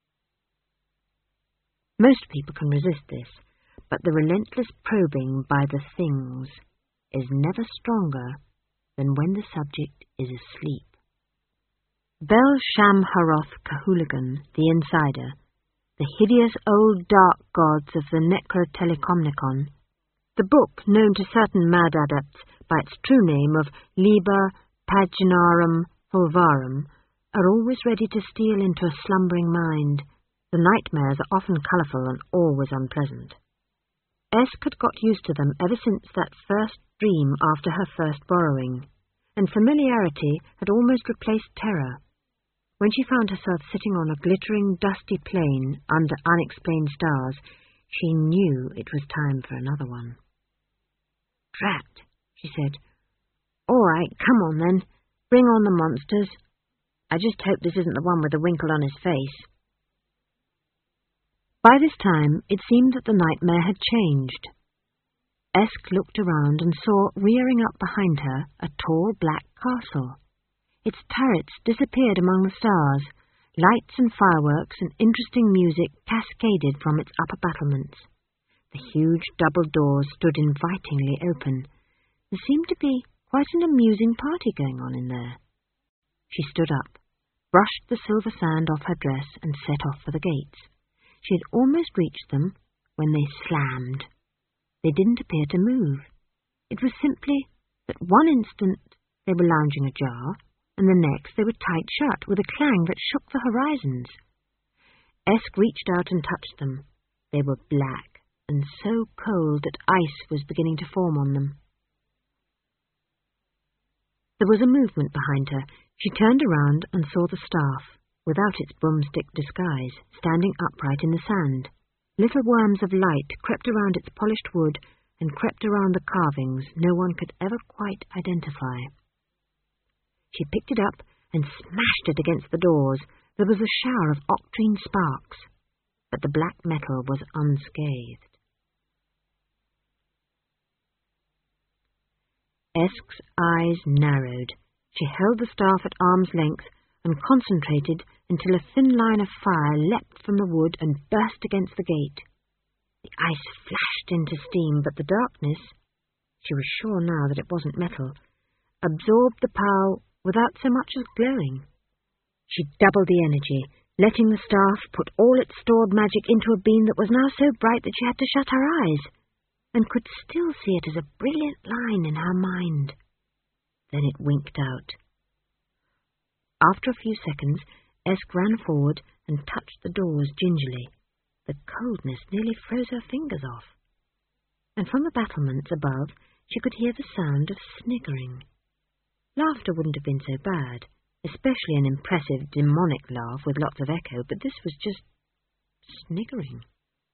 Most people can resist this, but the relentless probing by the things is never stronger than when the subject is asleep. Bel-Sham-Haroth Kahulagan, the Insider, the hideous old dark gods of the Necrotelecomnicon, the book known to certain mad adepts by its true name of Liber Paginarum Fulvarum, are always ready to steal into a slumbering mind. The nightmares are often colourful and always unpleasant. Esk had got used to them ever since that first dream after her first borrowing, and familiarity had almost replaced terror. When she found herself sitting on a glittering, dusty plain under unexplained stars, she knew it was time for another one. "Drat," she said. "All right, come on then. Bring on the monsters. I just hope this isn't the one with the wrinkle on his face." By this time, it seemed that the nightmare had changed. Esk looked around and saw, rearing up behind her, a tall black castle. Its turrets disappeared among the stars. Lights and fireworks and interesting music cascaded from its upper battlements. The huge double doors stood invitingly open. There seemed to be quite an amusing party going on in there. She stood up, brushed the silver sand off her dress, and set off for the gates. She had almost reached them when they slammed. They didn't appear to move. It was simply that one instant they were lounging ajar, and the next they were tight shut, with a clang that shook the horizons. Esk reached out and touched them. They were black, and so cold that ice was beginning to form on them. There was a movement behind her. She turned around and saw the staff, without its broomstick disguise, standing upright in the sand. Little worms of light crept around its polished wood and crept around the carvings no one could ever quite identify. She picked it up and smashed it against the doors. There was a shower of octrine sparks, but the black metal was unscathed. Esk's eyes narrowed. She held the staff at arm's length and concentrated until a thin line of fire leapt from the wood and burst against the gate. The ice flashed into steam, but the darkness, she was sure now that it wasn't metal, absorbed the power without so much as glowing. She doubled the energy, letting the staff put all its stored magic into a beam that was now so bright that she had to shut her eyes, and could still see it as a brilliant line in her mind. Then it winked out. After a few seconds, Esk ran forward and touched the doors gingerly. The coldness nearly froze her fingers off. And from the battlements above, she could hear the sound of sniggering. Laughter wouldn't have been so bad, especially an impressive, demonic laugh with lots of echo, but this was just sniggering.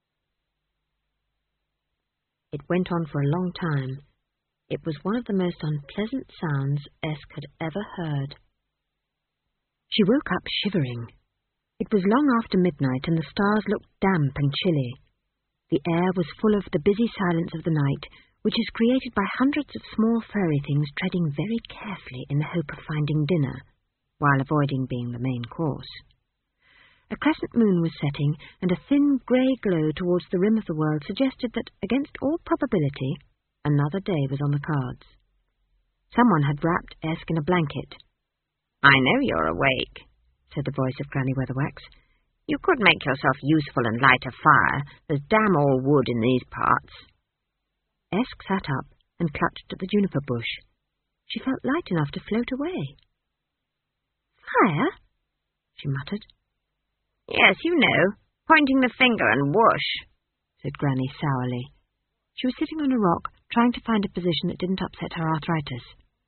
It went on for a long time. It was one of the most unpleasant sounds Esk had ever heard. She woke up shivering. It was long after midnight, and the stars looked damp and chilly. The air was full of the busy silence of the night, which is created by hundreds of small furry things treading very carefully in the hope of finding dinner, while avoiding being the main course. A crescent moon was setting, and a thin grey glow towards the rim of the world suggested that, against all probability, another day was on the cards. Someone had wrapped Esk in a blanket. "I know you're awake," said the voice of Granny Weatherwax. "You could make yourself useful and light a fire. There's damn all wood in these parts." Esk sat up and clutched at the juniper bush. She felt light enough to float away. "Fire?" she muttered. "Yes, you know, pointing the finger and whoosh," said Granny sourly. She was sitting on a rock, trying to find a position that didn't upset her arthritis.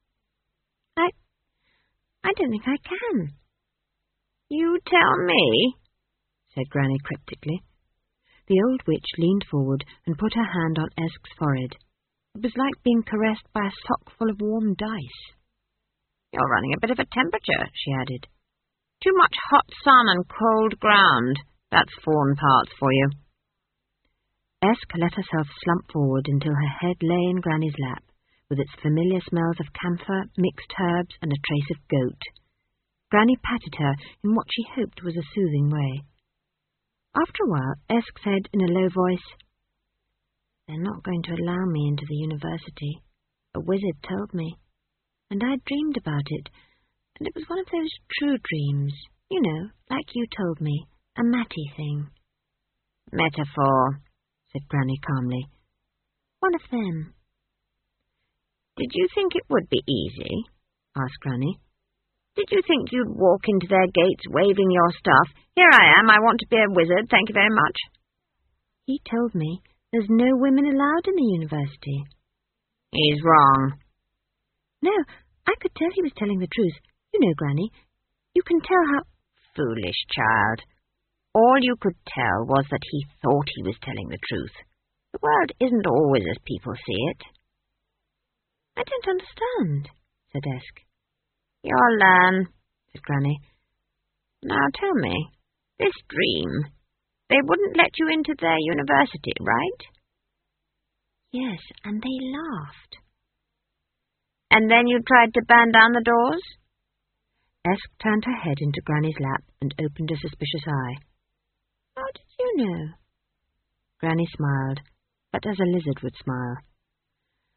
I don't think I can." "You tell me," said Granny cryptically. The old witch leaned forward and put her hand on Esk's forehead. It was like being caressed by a sock full of warm dice. "You're running a bit of a temperature," she added. "Too much hot sun and cold ground. That's fawn parts for you." Esk let herself slump forward until her head lay in Granny's lap, with its familiar smells of camphor, mixed herbs, and a trace of goat. Granny patted her in what she hoped was a soothing way. After a while, Esk said in a low voice, "They're not going to allow me into the university. A wizard told me, and I dreamed about it, and it was one of those true dreams, you know, like you told me, a Matty thing." "Metaphor," said Granny calmly. "One of them." "Did you think it would be easy?" asked Granny. "Did you think you'd walk into their gates waving your stuff? 'Here I am, I want to be a wizard, thank you very much'?" "He told me there's no women allowed in the university." "He's wrong." "No, I could tell he was telling the truth. You know, Granny, you can tell how—" "Foolish child. All you could tell was that he thought he was telling the truth. The world isn't always as people see it." "I don't understand," said Esk. "You'll learn," said Granny. "Now tell me, this dream, they wouldn't let you into their university, right?" "Yes, and they laughed." "And then you tried to burn down the doors?" Esk turned her head into Granny's lap and opened a suspicious eye. "How did you know?" Granny smiled, but as a lizard would smile.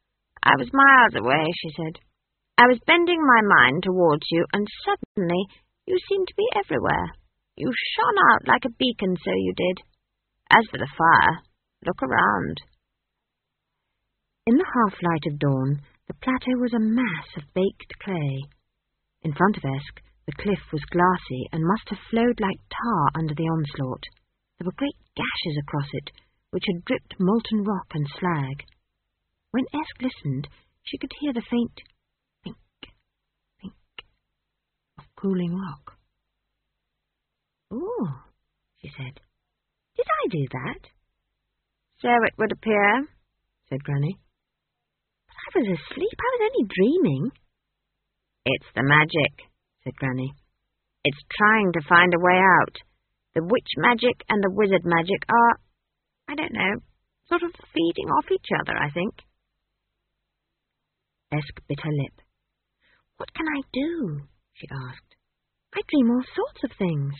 I was miles away, she said. I was bending my mind towards you, and suddenly you seemed to be everywhere. You shone out like a beacon, so you did. As for the fire, look around. In the half-light of dawn, the plateau was a mass of baked clay. In front of Esk, the cliff was glassy and must have flowed like tar under the onslaught. There were great gashes across it, which had dripped molten rock and slag. When Esk listened, she could hear the faint pink, pink of cooling rock. "Oh," she said. "Did I do that?" "So it would appear," said Granny. "But I was asleep. I was only dreaming." "It's the magic," said Granny. "It's trying to find a way out. The witch magic and the wizard magic are, I don't know, sort of feeding off each other, I think." Esk bit her lip. "What can I do?" she asked. "I dream all sorts of things."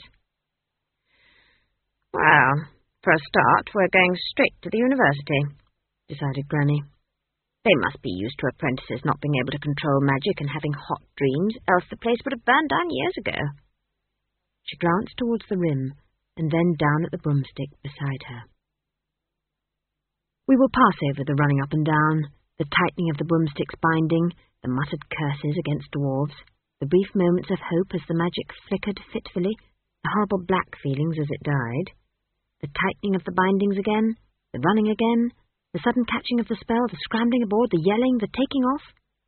"Well, for a start, we're going straight to the university," decided Granny. "They must be used to apprentices not being able to control magic and having hot dreams, else the place would have burned down years ago." She glanced towards the rim, and then down at the broomstick beside her. We will pass over the running up and down, the tightening of the broomstick's binding, the muttered curses against dwarves, the brief moments of hope as the magic flickered fitfully, the horrible black feelings as it died, the tightening of the bindings again, the running again, the sudden catching of the spell, the scrambling aboard, the yelling, the taking off.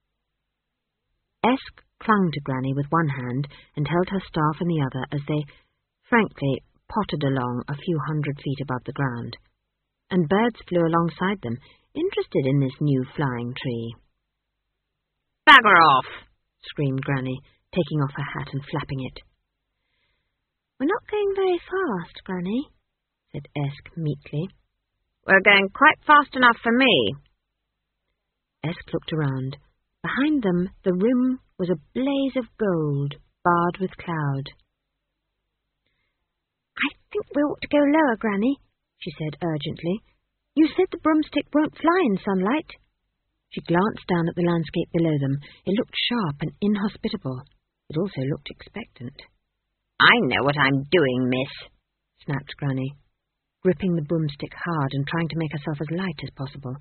Esk clung to Granny with one hand and held her staff in the other as they, frankly, pottered along a few 100 feet above the ground, and birds flew alongside them, interested in this new flying tree. "Bagger off!" screamed Granny, taking off her hat and flapping it. "We're not going very fast, Granny," said Esk meekly. "We're going quite fast enough for me." Esk looked around. Behind them, the rim was a blaze of gold, barred with cloud. "I think we ought to go lower, Granny," she said urgently. "You said the broomstick won't fly in sunlight." She glanced down at the landscape below them. It looked sharp and inhospitable. It also looked expectant. "I know what I'm doing, miss," snapped Granny, gripping the broomstick hard and trying to make herself as light as possible.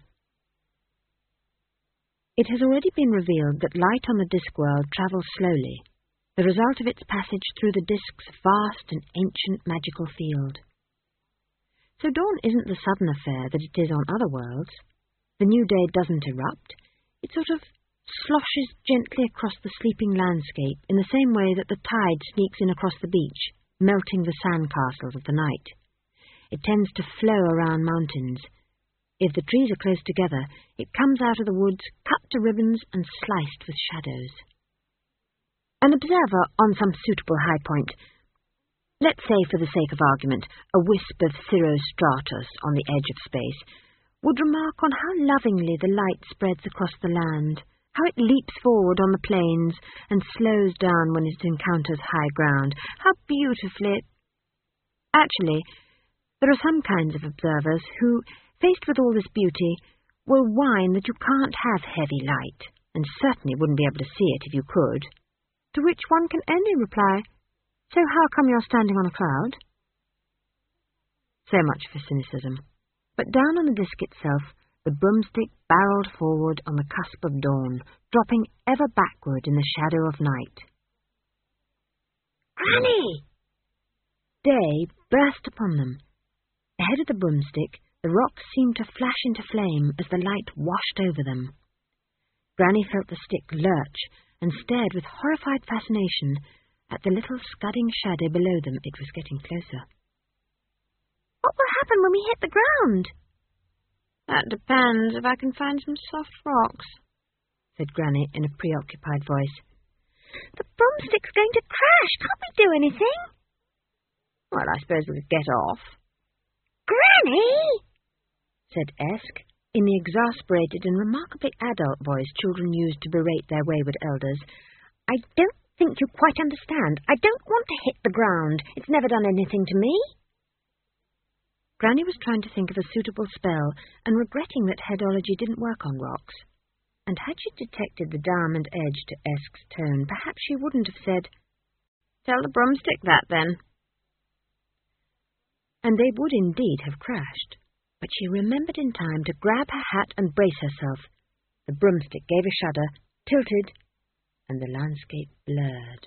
It has already been revealed that light on the disk world travels slowly, the result of its passage through the disk's vast and ancient magical field. So dawn isn't the sudden affair that it is on other worlds. The new day doesn't erupt. It sort of sloshes gently across the sleeping landscape in the same way that the tide sneaks in across the beach, melting the sandcastles of the night. It tends to flow around mountains. If the trees are close together, it comes out of the woods, cut to ribbons and sliced with shadows. An observer on some suitable high point, let's say for the sake of argument, a wisp of cirrostratus on the edge of space, would remark on how lovingly the light spreads across the land, how it leaps forward on the plains and slows down when it encounters high ground, how beautifully it... Actually, there are some kinds of observers who, faced with all this beauty, will whine that you can't have heavy light, and certainly wouldn't be able to see it if you could, to which one can only reply, "So how come you're standing on a cloud?" So much for cynicism. But down on the disk itself, the broomstick barreled forward on the cusp of dawn, dropping ever backward in the shadow of night. "Granny!" Day burst upon them. Ahead of the broomstick, the rocks seemed to flash into flame as the light washed over them. Granny felt the stick lurch and stared with horrified fascination at the little scudding shadow below them. It was getting closer. "What will happen when we hit the ground?" "That depends if I can find some soft rocks," said Granny in a preoccupied voice. "The broomstick's going to crash. Can't we do anything?" "Well, I suppose we could get off." "Granny!" said Esk, in the exasperated and remarkably adult voice children used to berate their wayward elders. "I don't think you quite understand. I don't want to hit the ground. It's never done anything to me." Granny was trying to think of a suitable spell and regretting that headology didn't work on rocks. and had she detected the diamond edge to Esk's tone, perhaps she wouldn't have said, "Tell the broomstick that, then." And they would indeed have crashed, but she remembered in time to grab her hat and brace herself. The broomstick gave a shudder, tilted, and the landscape blurred.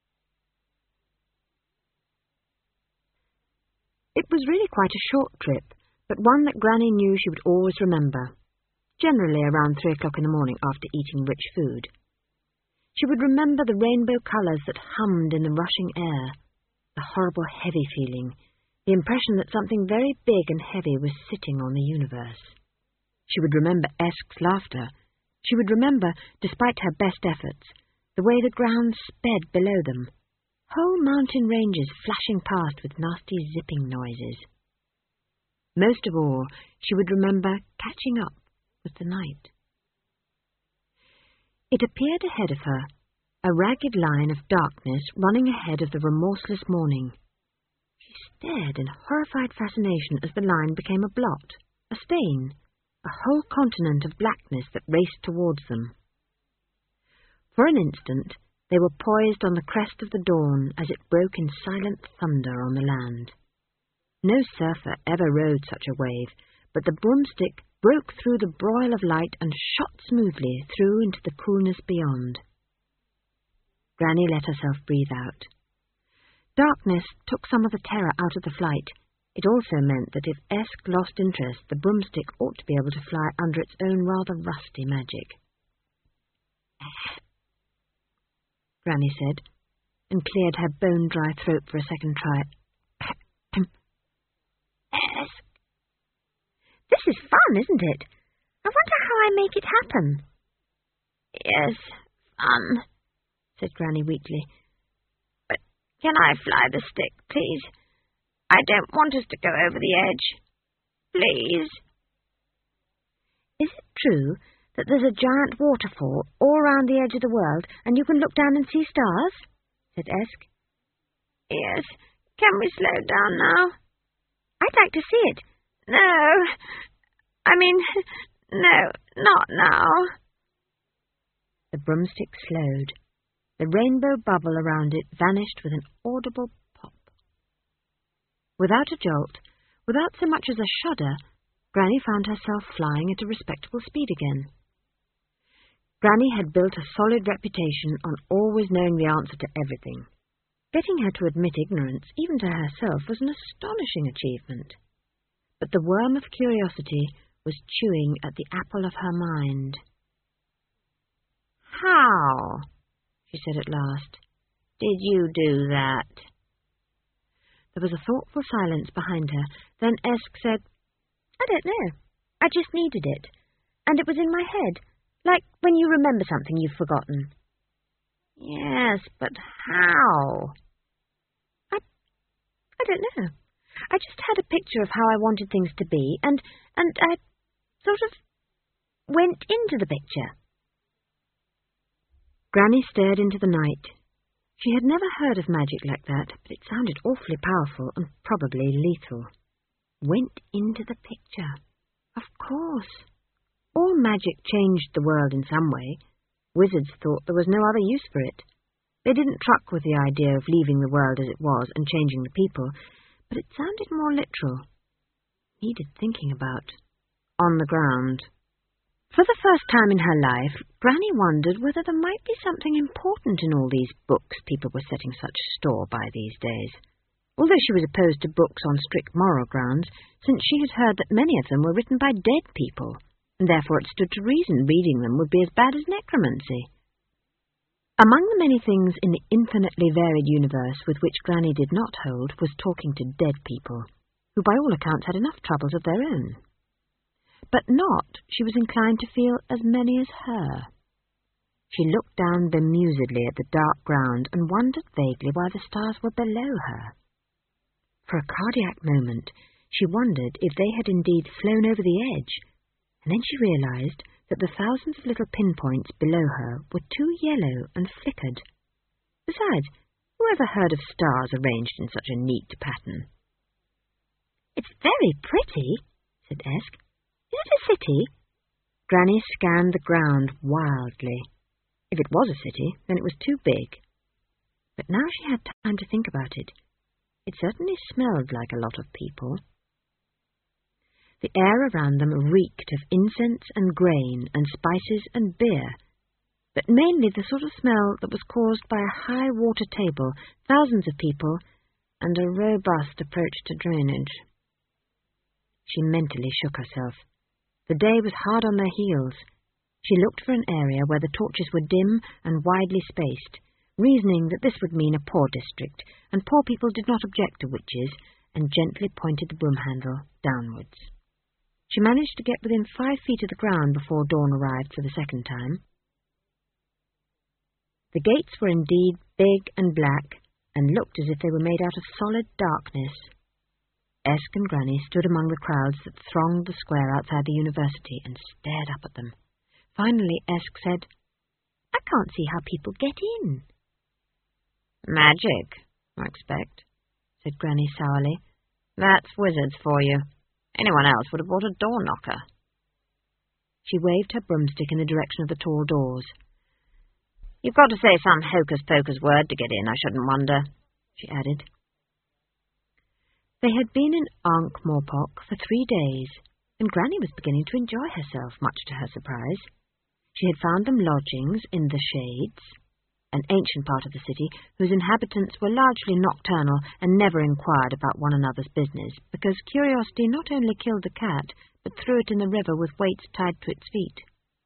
It was really quite a short trip, but one that Granny knew she would always remember, generally around 3 o'clock in the morning after eating rich food. She would remember the rainbow colours that hummed in the rushing air, the horrible heavy feeling, the impression that something very big and heavy was sitting on the universe. She would remember Esk's laughter. She would remember, despite her best efforts, the way the ground sped below them, whole mountain ranges flashing past with nasty zipping noises. Most of all, she would remember catching up with the night. It appeared ahead of her, a ragged line of darkness running ahead of the remorseless morning. She stared in horrified fascination as the line became a blot, a stain, a whole continent of blackness that raced towards them. For an instant, they were poised on the crest of the dawn as it broke in silent thunder on the land. No surfer ever rode such a wave, but the broomstick broke through the broil of light and shot smoothly through into the coolness beyond. Granny let herself breathe out. Darkness took some of the terror out of the flight. It also meant that if Esk lost interest, the broomstick ought to be able to fly under its own rather rusty magic. Granny said, and cleared her bone-dry throat for a second try. Esk. This is fun, isn't it? I wonder how I make it happen. Yes, fun, said Granny weakly. But can I fly the stick, please? I don't want us to go over the edge. Please. Is it true that there's a giant waterfall all round the edge of the world, and you can look down and see stars? Said Esk. Yes. Can we slow down now? I'd like to see it. No. No, not now. The broomstick slowed. The rainbow bubble around it vanished with an audible pop. Without a jolt, without so much as a shudder, Granny found herself flying at a respectable speed again. Granny had built a solid reputation on always knowing the answer to everything. Getting her to admit ignorance, even to herself, was an astonishing achievement. But the worm of curiosity was chewing at the apple of her mind. How, she said at last, did you do that? There was a thoughtful silence behind her. Then Esk said, I don't know. I just needed it. And it was in my head, like when you remember something you've forgotten. Yes, but how? I don't know. I just had a picture of how I wanted things to be, and I sort of went into the picture. Granny stared into the night. She had never heard of magic like that, but it sounded awfully powerful and probably lethal. Went into the picture. Of course. All magic changed the world in some way. Wizards thought there was no other use for it. They didn't truck with the idea of leaving the world as it was and changing the people, but it sounded more literal. Needed thinking about. On the ground. For the first time in her life, Granny wondered whether there might be something important in all these books people were setting such store by these days. Although she was opposed to books on strict moral grounds, since she had heard that many of them were written by dead people, and therefore it stood to reason reading them would be as bad as necromancy. Among the many things in the infinitely varied universe with which Granny did not hold was talking to dead people, who by all accounts had enough troubles of their own. But not, she was inclined to feel, as many as her. She looked down bemusedly at the dark ground and wondered vaguely why the stars were below her. For a cardiac moment, she wondered if they had indeed flown over the edge, and then she realized that the thousands of little pinpoints below her were too yellow and flickered. Besides, who ever heard of stars arranged in such a neat pattern? It's very pretty, said Esk. Is it a city? Granny scanned the ground wildly. If it was a city, then it was too big. But now she had time to think about it. It certainly smelled like a lot of people. The air around them reeked of incense and grain and spices and beer, but mainly the sort of smell that was caused by a high water table, thousands of people, and a robust approach to drainage. She mentally shook herself. The day was hard on their heels. She looked for an area where the torches were dim and widely spaced, reasoning that this would mean a poor district, and poor people did not object to witches, and gently pointed the broom handle downwards. She managed to get within 5 feet of the ground before dawn arrived for the second time. The gates were indeed big and black, and looked as if they were made out of solid darkness. Esk and Granny stood among the crowds that thronged the square outside the university and stared up at them. Finally Esk said, "I can't see how people get in." "Magic, I expect," said Granny sourly. "That's wizards for you. Anyone else would have bought a door knocker." She waved her broomstick in the direction of the tall doors. "You've got to say some hocus-pocus word to get in, I shouldn't wonder," she added. They had been in Ankh-Morpork for 3 days, and Granny was beginning to enjoy herself, much to her surprise. She had found them lodgings in the Shades, an ancient part of the city whose inhabitants were largely nocturnal and never inquired about one another's business, because curiosity not only killed the cat, but threw it in the river with weights tied to its feet.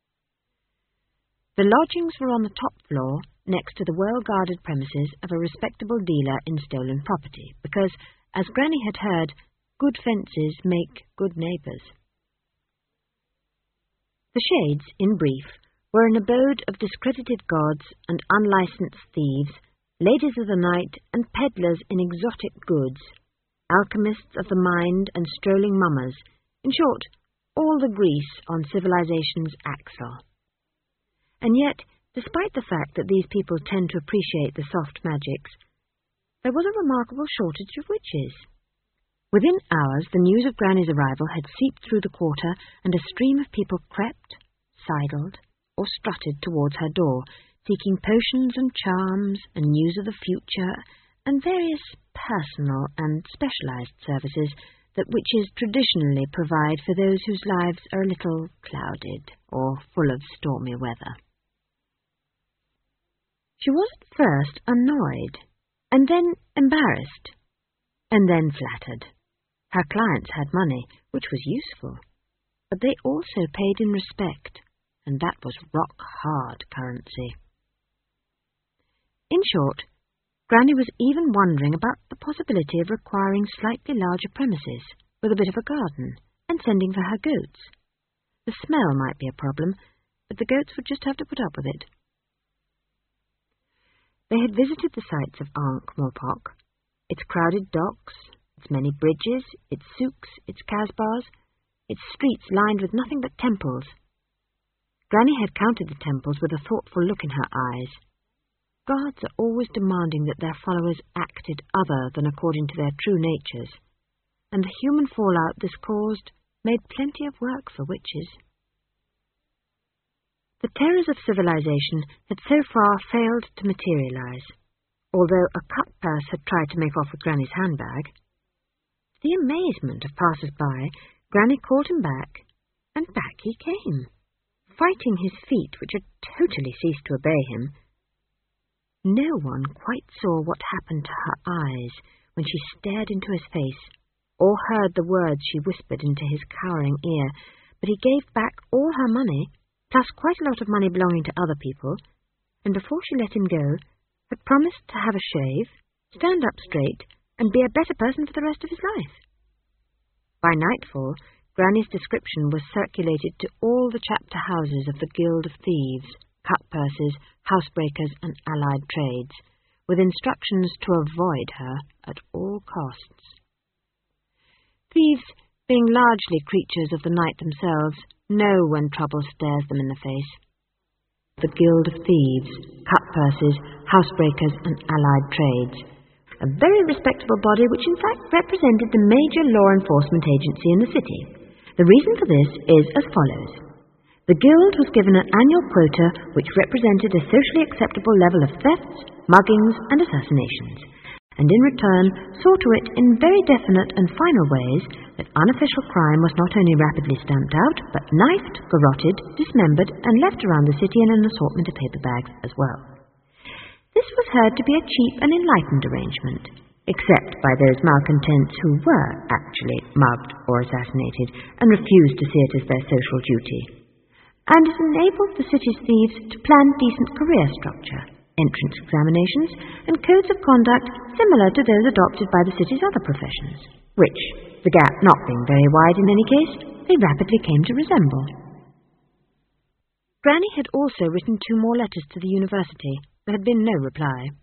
The lodgings were on the top floor, next to the well-guarded premises of a respectable dealer in stolen property, because, as Granny had heard, good fences make good neighbours. The Shades, in brief, were an abode of discredited gods and unlicensed thieves, ladies of the night and peddlers in exotic goods, alchemists of the mind and strolling mummers, in short, all the grease on civilization's axle. And yet, despite the fact that these people tend to appreciate the soft magics, there was a remarkable shortage of witches. Within hours, the news of Granny's arrival had seeped through the quarter, and a stream of people crept, sidled, or strutted towards her door, seeking potions and charms and news of the future, and various personal and specialized services that witches traditionally provide for those whose lives are a little clouded or full of stormy weather. She was at first annoyed, and then embarrassed, and then flattered. Her clients had money, which was useful, but they also paid in respect, and that was rock-hard currency. In short, Granny was even wondering about the possibility of requiring slightly larger premises, with a bit of a garden, and sending for her goats. The smell might be a problem, but the goats would just have to put up with it. They had visited the sights of Ankh-Morpork, its crowded docks, its many bridges, its souks, its kasbahs, its streets lined with nothing but temples. Granny had counted the temples with a thoughtful look in her eyes. Gods are always demanding that their followers acted other than according to their true natures, and the human fallout this caused made plenty of work for witches. The terrors of civilization had so far failed to materialize, although a cut purse had tried to make off with Granny's handbag. To the amazement of passers-by, Granny called him back, and back he came, fighting his feet, which had totally ceased to obey him. No one quite saw what happened to her eyes when she stared into his face, or heard the words she whispered into his cowering ear, but he gave back all her money, plus quite a lot of money belonging to other people, and before she let him go, had promised to have a shave, stand up straight, and be a better person for the rest of his life. By nightfall, Granny's description was circulated to all the chapter houses of the Guild of Thieves, cut-purses, housebreakers, and allied trades, with instructions to avoid her at all costs. Thieves, being largely creatures of the night themselves, know when trouble stares them in the face. The Guild of Thieves, cut-purses, housebreakers, and allied trades, a very respectable body which in fact represented the major law enforcement agency in the city. The reason for this is as follows. The guild was given an annual quota which represented a socially acceptable level of thefts, muggings, and assassinations, and in return saw to it in very definite and final ways that unofficial crime was not only rapidly stamped out, but knifed, garroted, dismembered, and left around the city in an assortment of paper bags as well. This was heard to be a cheap and enlightened arrangement, except by those malcontents who were actually mugged or assassinated and refused to see it as their social duty. And it enabled the city's thieves to plan decent career structure, entrance examinations, and codes of conduct similar to those adopted by the city's other professions, which, the gap not being very wide in any case, they rapidly came to resemble. Granny had also written 2 more letters to the university. There had been no reply.